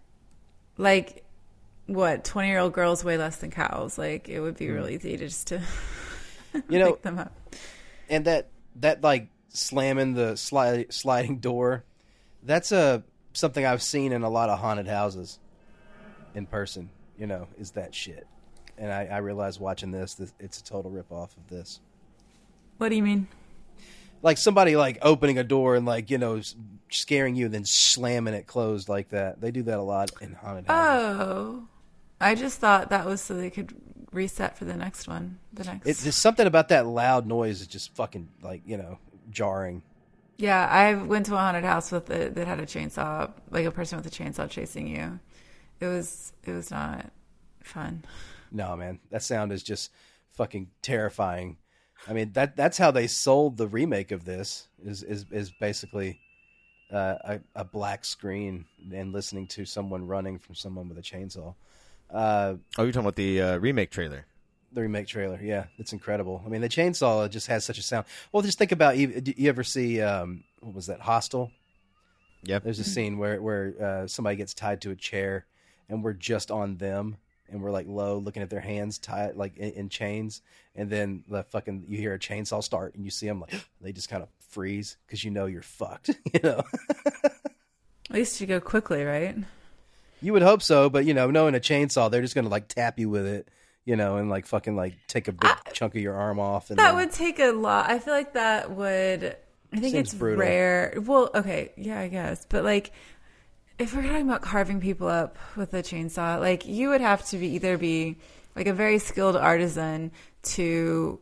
like, what twenty-year-old girls weigh less than cows? Like, it would be mm. real easy to just to you know pick them up. And that that like slamming the slide, sliding door, that's a something I've seen in a lot of haunted houses in person. You know, is that shit? And I, I realized watching this that it's a total ripoff of this. What do you mean? Like somebody like opening a door and like, you know, scaring you and then slamming it closed like that. They do that a lot in haunted houses. Oh, I just thought that was so they could reset for the next one. The next. It's just something about that loud noise is just fucking like, you know, jarring. Yeah, I went to a haunted house with a, that had a chainsaw, like a person with a chainsaw chasing you. It was it was not fun. No, man, that sound is just fucking terrifying. I mean, that that's how they sold the remake of this is is is basically uh, a, a black screen and listening to someone running from someone with a chainsaw. Uh, oh, you're talking about the uh, remake trailer. The remake trailer, yeah, it's incredible. I mean, the chainsaw just has such a sound. Well, just think about you. You ever see um, what was that, Hostel? Yep. There's a scene where where uh, somebody gets tied to a chair, and we're just on them. And we're like low, looking at their hands tied like in, in chains, and then the fucking you hear a chainsaw start, and you see them like they just kind of freeze because you know you're fucked. You know. At least you go quickly, right? You would hope so, but you know, knowing a chainsaw, they're just gonna like tap you with it, you know, and like fucking like take a big I, chunk of your arm off. And that then, would take a lot. I feel like that would. I think it's brutal. rare. Well, okay, yeah, I guess, but like. If we're talking about carving people up with a chainsaw, like you would have to be either be like a very skilled artisan to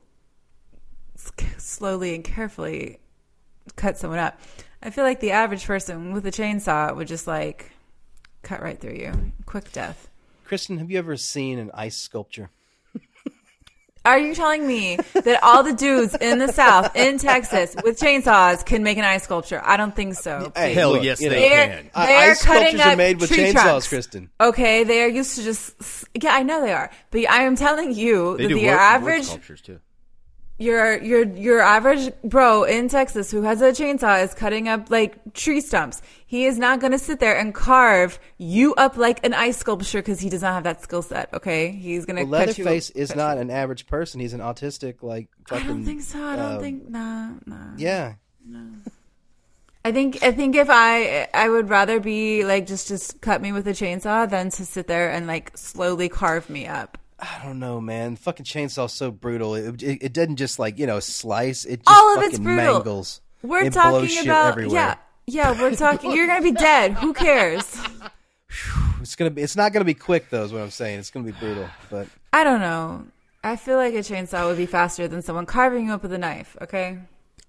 slowly and carefully cut someone up. I feel like the average person with a chainsaw would just like cut right through you. Quick death. Kristen, have you ever seen an ice sculpture? Are you telling me that all the dudes in the South, in Texas, with chainsaws can make an ice sculpture? I don't think so. Hey, Hell look, yes, they they're, can. They're ice cutting sculptures up are made with tree chainsaws, trunks. Kristen. Okay, they are used to just. Yeah, I know they are, but I am telling you They that do the wood, average. wood sculptures too. Your your your average bro in Texas who has a chainsaw is cutting up like tree stumps. He is not going to sit there and carve you up like an ice sculpture because he does not have that skill set. Okay, he's going to well, cut you. Leatherface is cut not you. an average person. He's an autistic like. Fucking, I don't think so. I don't uh, think no no. Yeah. No. I think I think if I I would rather be like just just cut me with a chainsaw than to sit there and like slowly carve me up. I don't know, man. Fucking chainsaw's so brutal. It, it, it doesn't just like, you know, slice. It just All of fucking it's brutal. mangles. We're it talking blows shit about everywhere. yeah yeah. We're talking. You're gonna be dead. Who cares? It's gonna be. It's not gonna be quick though. Is what I'm saying. It's gonna be brutal. But I don't know. I feel like a chainsaw would be faster than someone carving you up with a knife. Okay.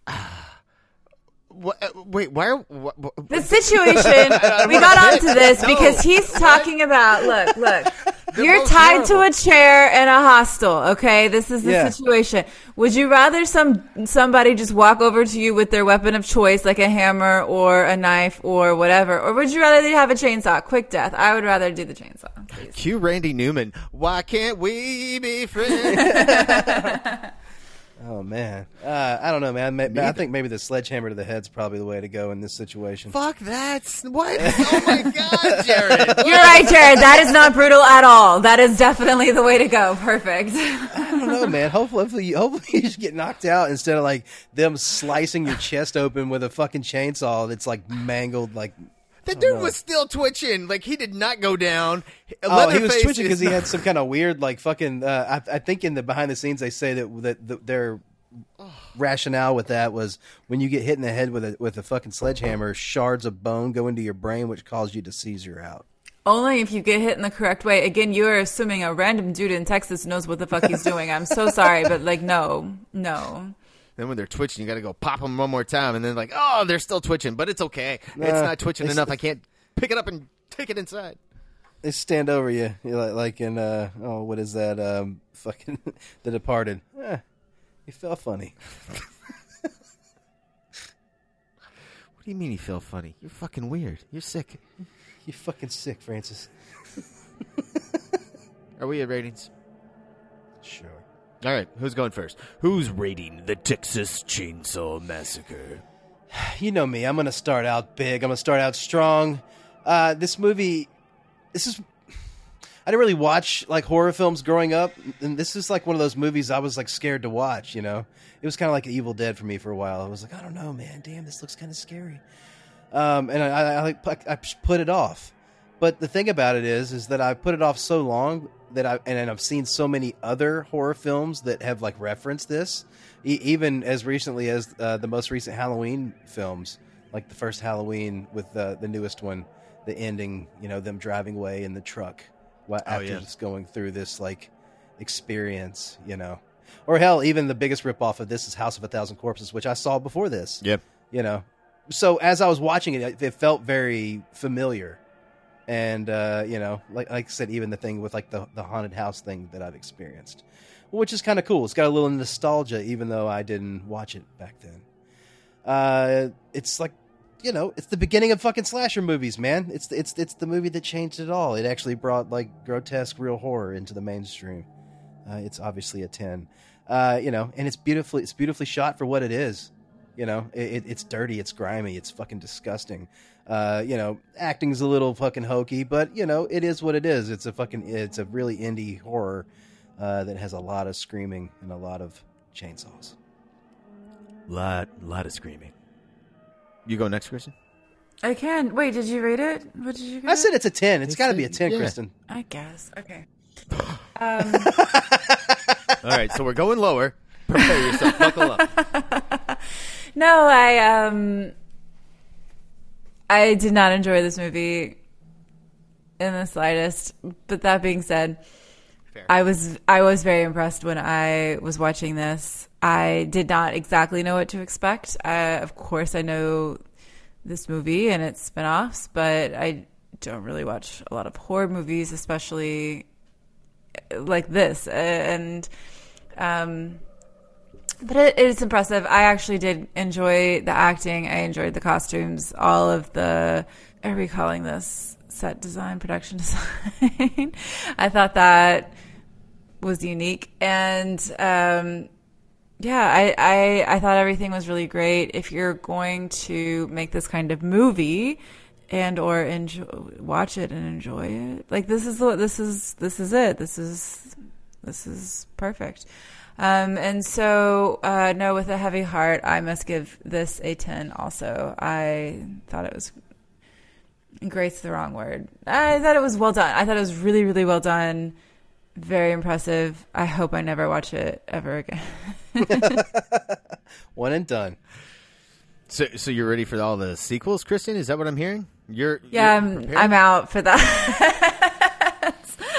What, uh, wait, why are what, what, The situation we got onto this because he's talking about. Look, look. You're tied to a chair in a hostel, okay? This is the Yeah. situation. Would you rather some somebody just walk over to you with their weapon of choice, like a hammer or a knife or whatever, or would you rather they have a chainsaw? Quick death. I would rather do the chainsaw. Please. Cue Randy Newman. Why can't we be friends? oh man, uh, I don't know, man. Maybe, I think maybe the sledgehammer to the head's probably the way to go in this situation. Fuck that! What? Oh my god, Jared! You're right, Jared. That is not brutal at all. That is definitely the way to go. Perfect. I don't know, man. Hopefully, hopefully, you, hopefully you just get knocked out instead of like them slicing your chest open with a fucking chainsaw that's like mangled, like. The dude was still twitching. Like, he did not go down. Oh, he was Leatherface twitching because is he not- had some kind of weird, like, fucking... Uh, I, I think in the behind the scenes they say that, that the, their rationale with that was when you get hit in the head with a with a fucking sledgehammer, shards of bone go into your brain, which cause you to seizure out. Only if you get hit in the correct way. Again, you are assuming a random dude in Texas knows what the fuck he's doing. I'm so sorry, but like, no, no. Then when they're twitching, you got to go pop them one more time, and then like, oh, they're still twitching, but it's okay. Nah, it's not twitching it's- enough. I can't pick it up and take it inside. They stand over you, You're like, like in uh, oh, what is that? Um, fucking The Departed. Eh, you felt funny. What do you mean you feel funny? You're fucking weird. You're sick. You fucking sick, Francis. Are we at ratings? Sure. All right, who's going first? Who's rating the Texas Chainsaw Massacre? You know me. I'm going to start out big. I'm going to start out strong. Uh, this movie, this is... I didn't really watch like horror films growing up, and this is like one of those movies I was like scared to watch, you know? It was kind of like Evil Dead for me for a while. I was like, I don't know, man. Damn, this looks kind of scary. Um, and I, I, I, I put it off. But the thing about it is, is that I put it off so long that I and I've seen so many other horror films that have like referenced this, e- even as recently as uh, the most recent Halloween films, like the first Halloween with the the newest one, the ending, you know, them driving away in the truck while, Oh, after yeah. just going through this like experience, you know, or hell, even the biggest ripoff of this is House of a Thousand Corpses, which I saw before this. Yep. You know, so as I was watching it, it felt very familiar. And, uh, you know, like, like I said, even the thing with like the, the haunted house thing that I've experienced, which is kind of cool. It's got a little nostalgia, even though I didn't watch it back then. Uh, it's like, you know, it's the beginning of fucking slasher movies, man. It's the, it's it's the movie that changed it all. It actually brought like grotesque real horror into the mainstream. Uh, it's obviously a ten, uh, you know, and it's beautifully it's beautifully shot for what it is. You know, it, it, it's dirty, it's grimy, it's fucking disgusting. Uh, you know, acting's a little fucking hokey, but you know, it is what it is. It's a fucking it's a really indie horror uh, that has a lot of screaming and a lot of chainsaws. Lot, lot of screaming. You go next, Kristen? I can. Wait, did you rate it? What did you give I it? said it's a ten. It's got to be a ten, yeah. Kristen. I guess. Okay. Um, All right, so we're going lower. Prepare yourself. Buckle up. no, I um, I did not enjoy this movie in the slightest. But that being said, Fair. I was I was very impressed when I was watching this. I did not exactly know what to expect. Uh, of course, I know this movie and its spinoffs, but I don't really watch a lot of horror movies, especially like this. Uh, and um, but it, it is impressive. I actually did enjoy the acting. I enjoyed the costumes. All of the, are we calling this set design, production design? I thought that was unique. And um, yeah, I, I, I thought everything was really great. If you're going to make this kind of movie and or enjoy, watch it and enjoy it, like this is the, this is this is it. This is this is perfect. Um, and so, uh, no, with a heavy heart, I must give this a ten. Also, I thought it was great's the wrong word. I thought it was well done. I thought it was really, really well done. Very impressive. I hope I never watch it ever again. One and done. So, so you're ready for all the sequels, Kristen? Is that what I'm hearing? You're yeah. you're I'm, prepared? I'm out for that.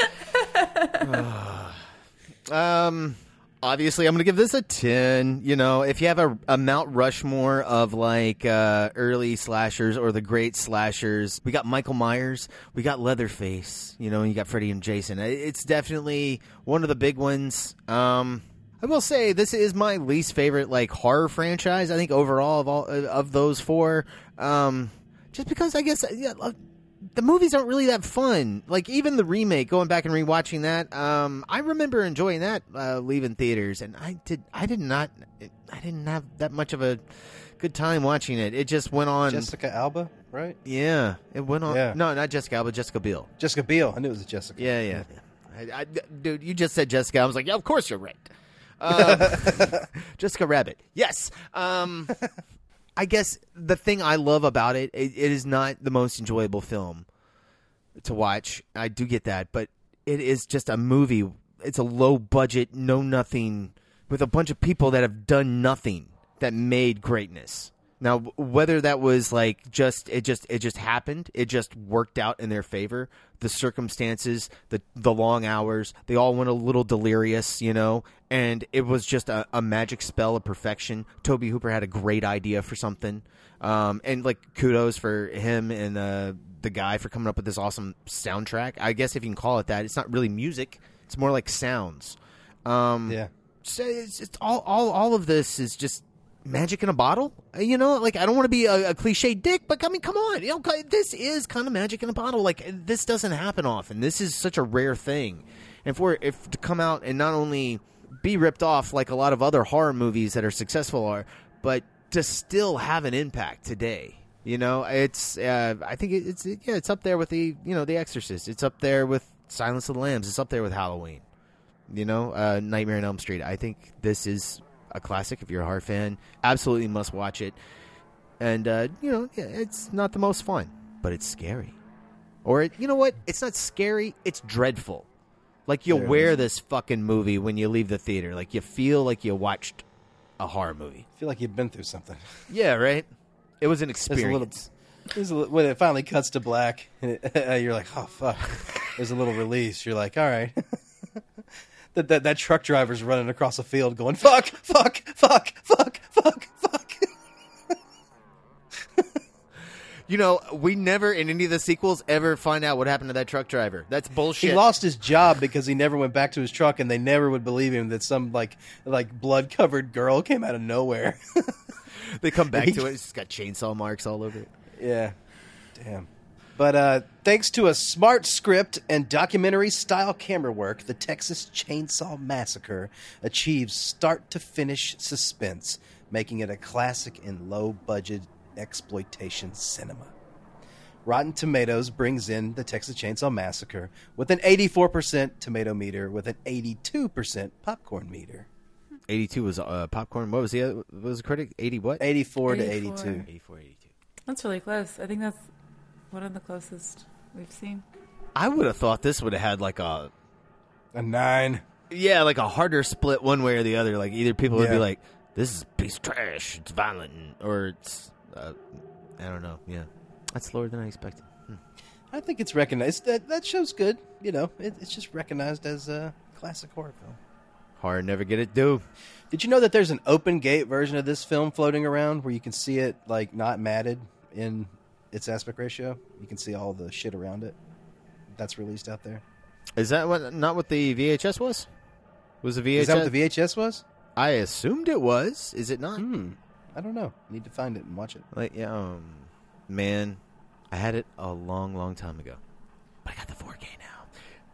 um, obviously, I'm going to give this a ten. You know, if you have a, a Mount Rushmore of like uh, early slashers or the great slashers, we got Michael Myers, we got Leatherface. You know, you got Freddy and Jason. It's definitely one of the big ones. Um. I will say this is my least favorite like horror franchise. I think overall of all of those four, um, just because I guess yeah, the movies aren't really that fun. Like even the remake, going back and rewatching that, um, I remember enjoying that uh, leaving theaters, and I did I did not I didn't have that much of a good time watching it. It just went on. Jessica Alba, right? Yeah, it went on. Yeah. No, not Jessica Alba, Jessica Biel. Jessica Biel. I knew it was Jessica. Yeah, yeah. I, I, dude, you just said Jessica. I was like, yeah, of course you're right. Um, Jessica Rabbit. Yes. Um, I guess the thing I love about it, it, it is not the most enjoyable film to watch. I do get that, but it is just a movie. It's a low budget, no nothing, with a bunch of people that have done nothing that made greatness. Now, whether that was like just it just it just happened, it just worked out in their favor. The circumstances, the the long hours, they all went a little delirious, you know, and it was just a, a magic spell of perfection. Tobe Hooper had a great idea for something, um, and like kudos for him and uh, the guy for coming up with this awesome soundtrack. I guess if you can call it that, it's not really music; it's more like sounds. Um, yeah, so it's, it's all all all of this is just magic in a bottle, you know. Like, I don't want to be a, a cliche dick, but I mean, come on, you know, this is kind of magic in a bottle. Like, this doesn't happen often. This is such a rare thing, and for if to come out and not only be ripped off like a lot of other horror movies that are successful are, but to still have an impact today. You know, it's uh, I think it, it's yeah, it's up there with the you know the Exorcist. It's up there with Silence of the Lambs. It's up there with Halloween. You know, uh, Nightmare on Elm Street. I think this is a classic. If you're a horror fan, absolutely must watch it. And uh, you know, yeah, it's not the most fun, but it's scary. Or it, you know what? It's not scary. It's dreadful. Like, you'll wear this fucking movie when you leave the theater. Like, you feel like you watched a horror movie. I feel like you've been through something. Yeah, right. It was an There's a experience. little, there's a little, when it finally cuts to black, and it, you're like, oh fuck. There's a little release. You're like, all right. That, that that truck driver's running across a field going, fuck, fuck, fuck, fuck, fuck, fuck. You know, we never, in any of the sequels, ever find out what happened to that truck driver. That's bullshit. He lost his job because he never went back to his truck, and they never would believe him that some, like, like blood-covered girl came out of nowhere. They come back to it. It's just got chainsaw marks all over it. Yeah. Damn. But uh, thanks to a smart script and documentary-style camera work, the Texas Chainsaw Massacre achieves start-to-finish suspense, making it a classic in low-budget exploitation cinema. Rotten Tomatoes brings in the Texas Chainsaw Massacre with an eighty-four percent tomato meter with an eighty-two percent popcorn meter. eighty-two was uh, popcorn. What was the other, what was the critic? eighty what? eighty-four, eighty-four. to eighty-two. eighty-four, eighty-two. That's really close. I think that's one of the closest we've seen. I would have thought this would have had like a... A nine. Yeah, like a harder split one way or the other. Like, either people would Yeah. be like, this is a piece of trash, it's violent, or it's... Uh, I don't know, yeah. That's lower than I expected. Hmm. I think it's recognized. That, that show's good. You know, it, it's just recognized as a classic horror film. Hard never get it do. Did you know that there's an open gate version of this film floating around where you can see it, like, not matted in its aspect ratio? You can see all the shit around it. That's released out there. Is that what? Not what the V H S was? Was the V H S? Is that what the V H S was? I assumed it was. Is it not? Hmm. I don't know. Need to find it and watch it. Like, yeah, um, man, I had it a long, long time ago, but I got the four K now.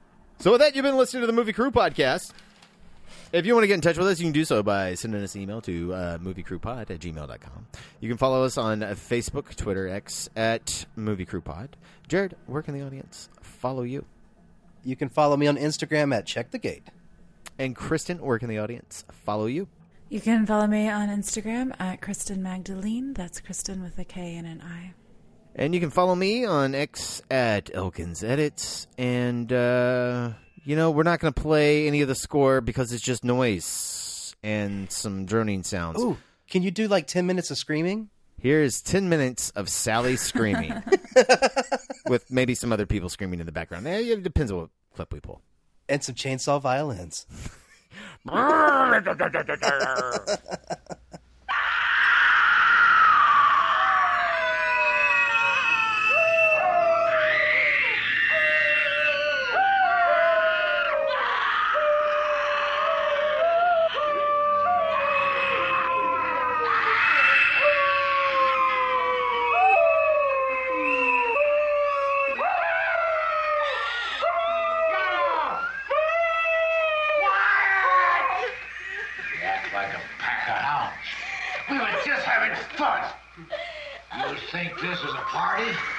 So with that, you've been listening to the Movie Crew Podcast. If you want to get in touch with us, you can do so by sending us an email to uh, moviecrewpod at gmail dot com. You can follow us on uh, Facebook, Twitter, X at moviecrewpod. Jared, where can the audience follow you? You can follow me on Instagram at Check the Gate. And Kristen, where can the audience follow you? You can follow me on Instagram at Kristen Magdalene. That's Kristen with a K and an I. And you can follow me on X at Elkins Edits. And, uh, you know, we're not going to play any of the score because it's just noise and some droning sounds. Ooh, can you do like ten minutes of screaming? Here's ten minutes of Sally screaming. With maybe some other people screaming in the background. It depends on what clip we pull. And some chainsaw violins. We were just having fun. You think this is a party?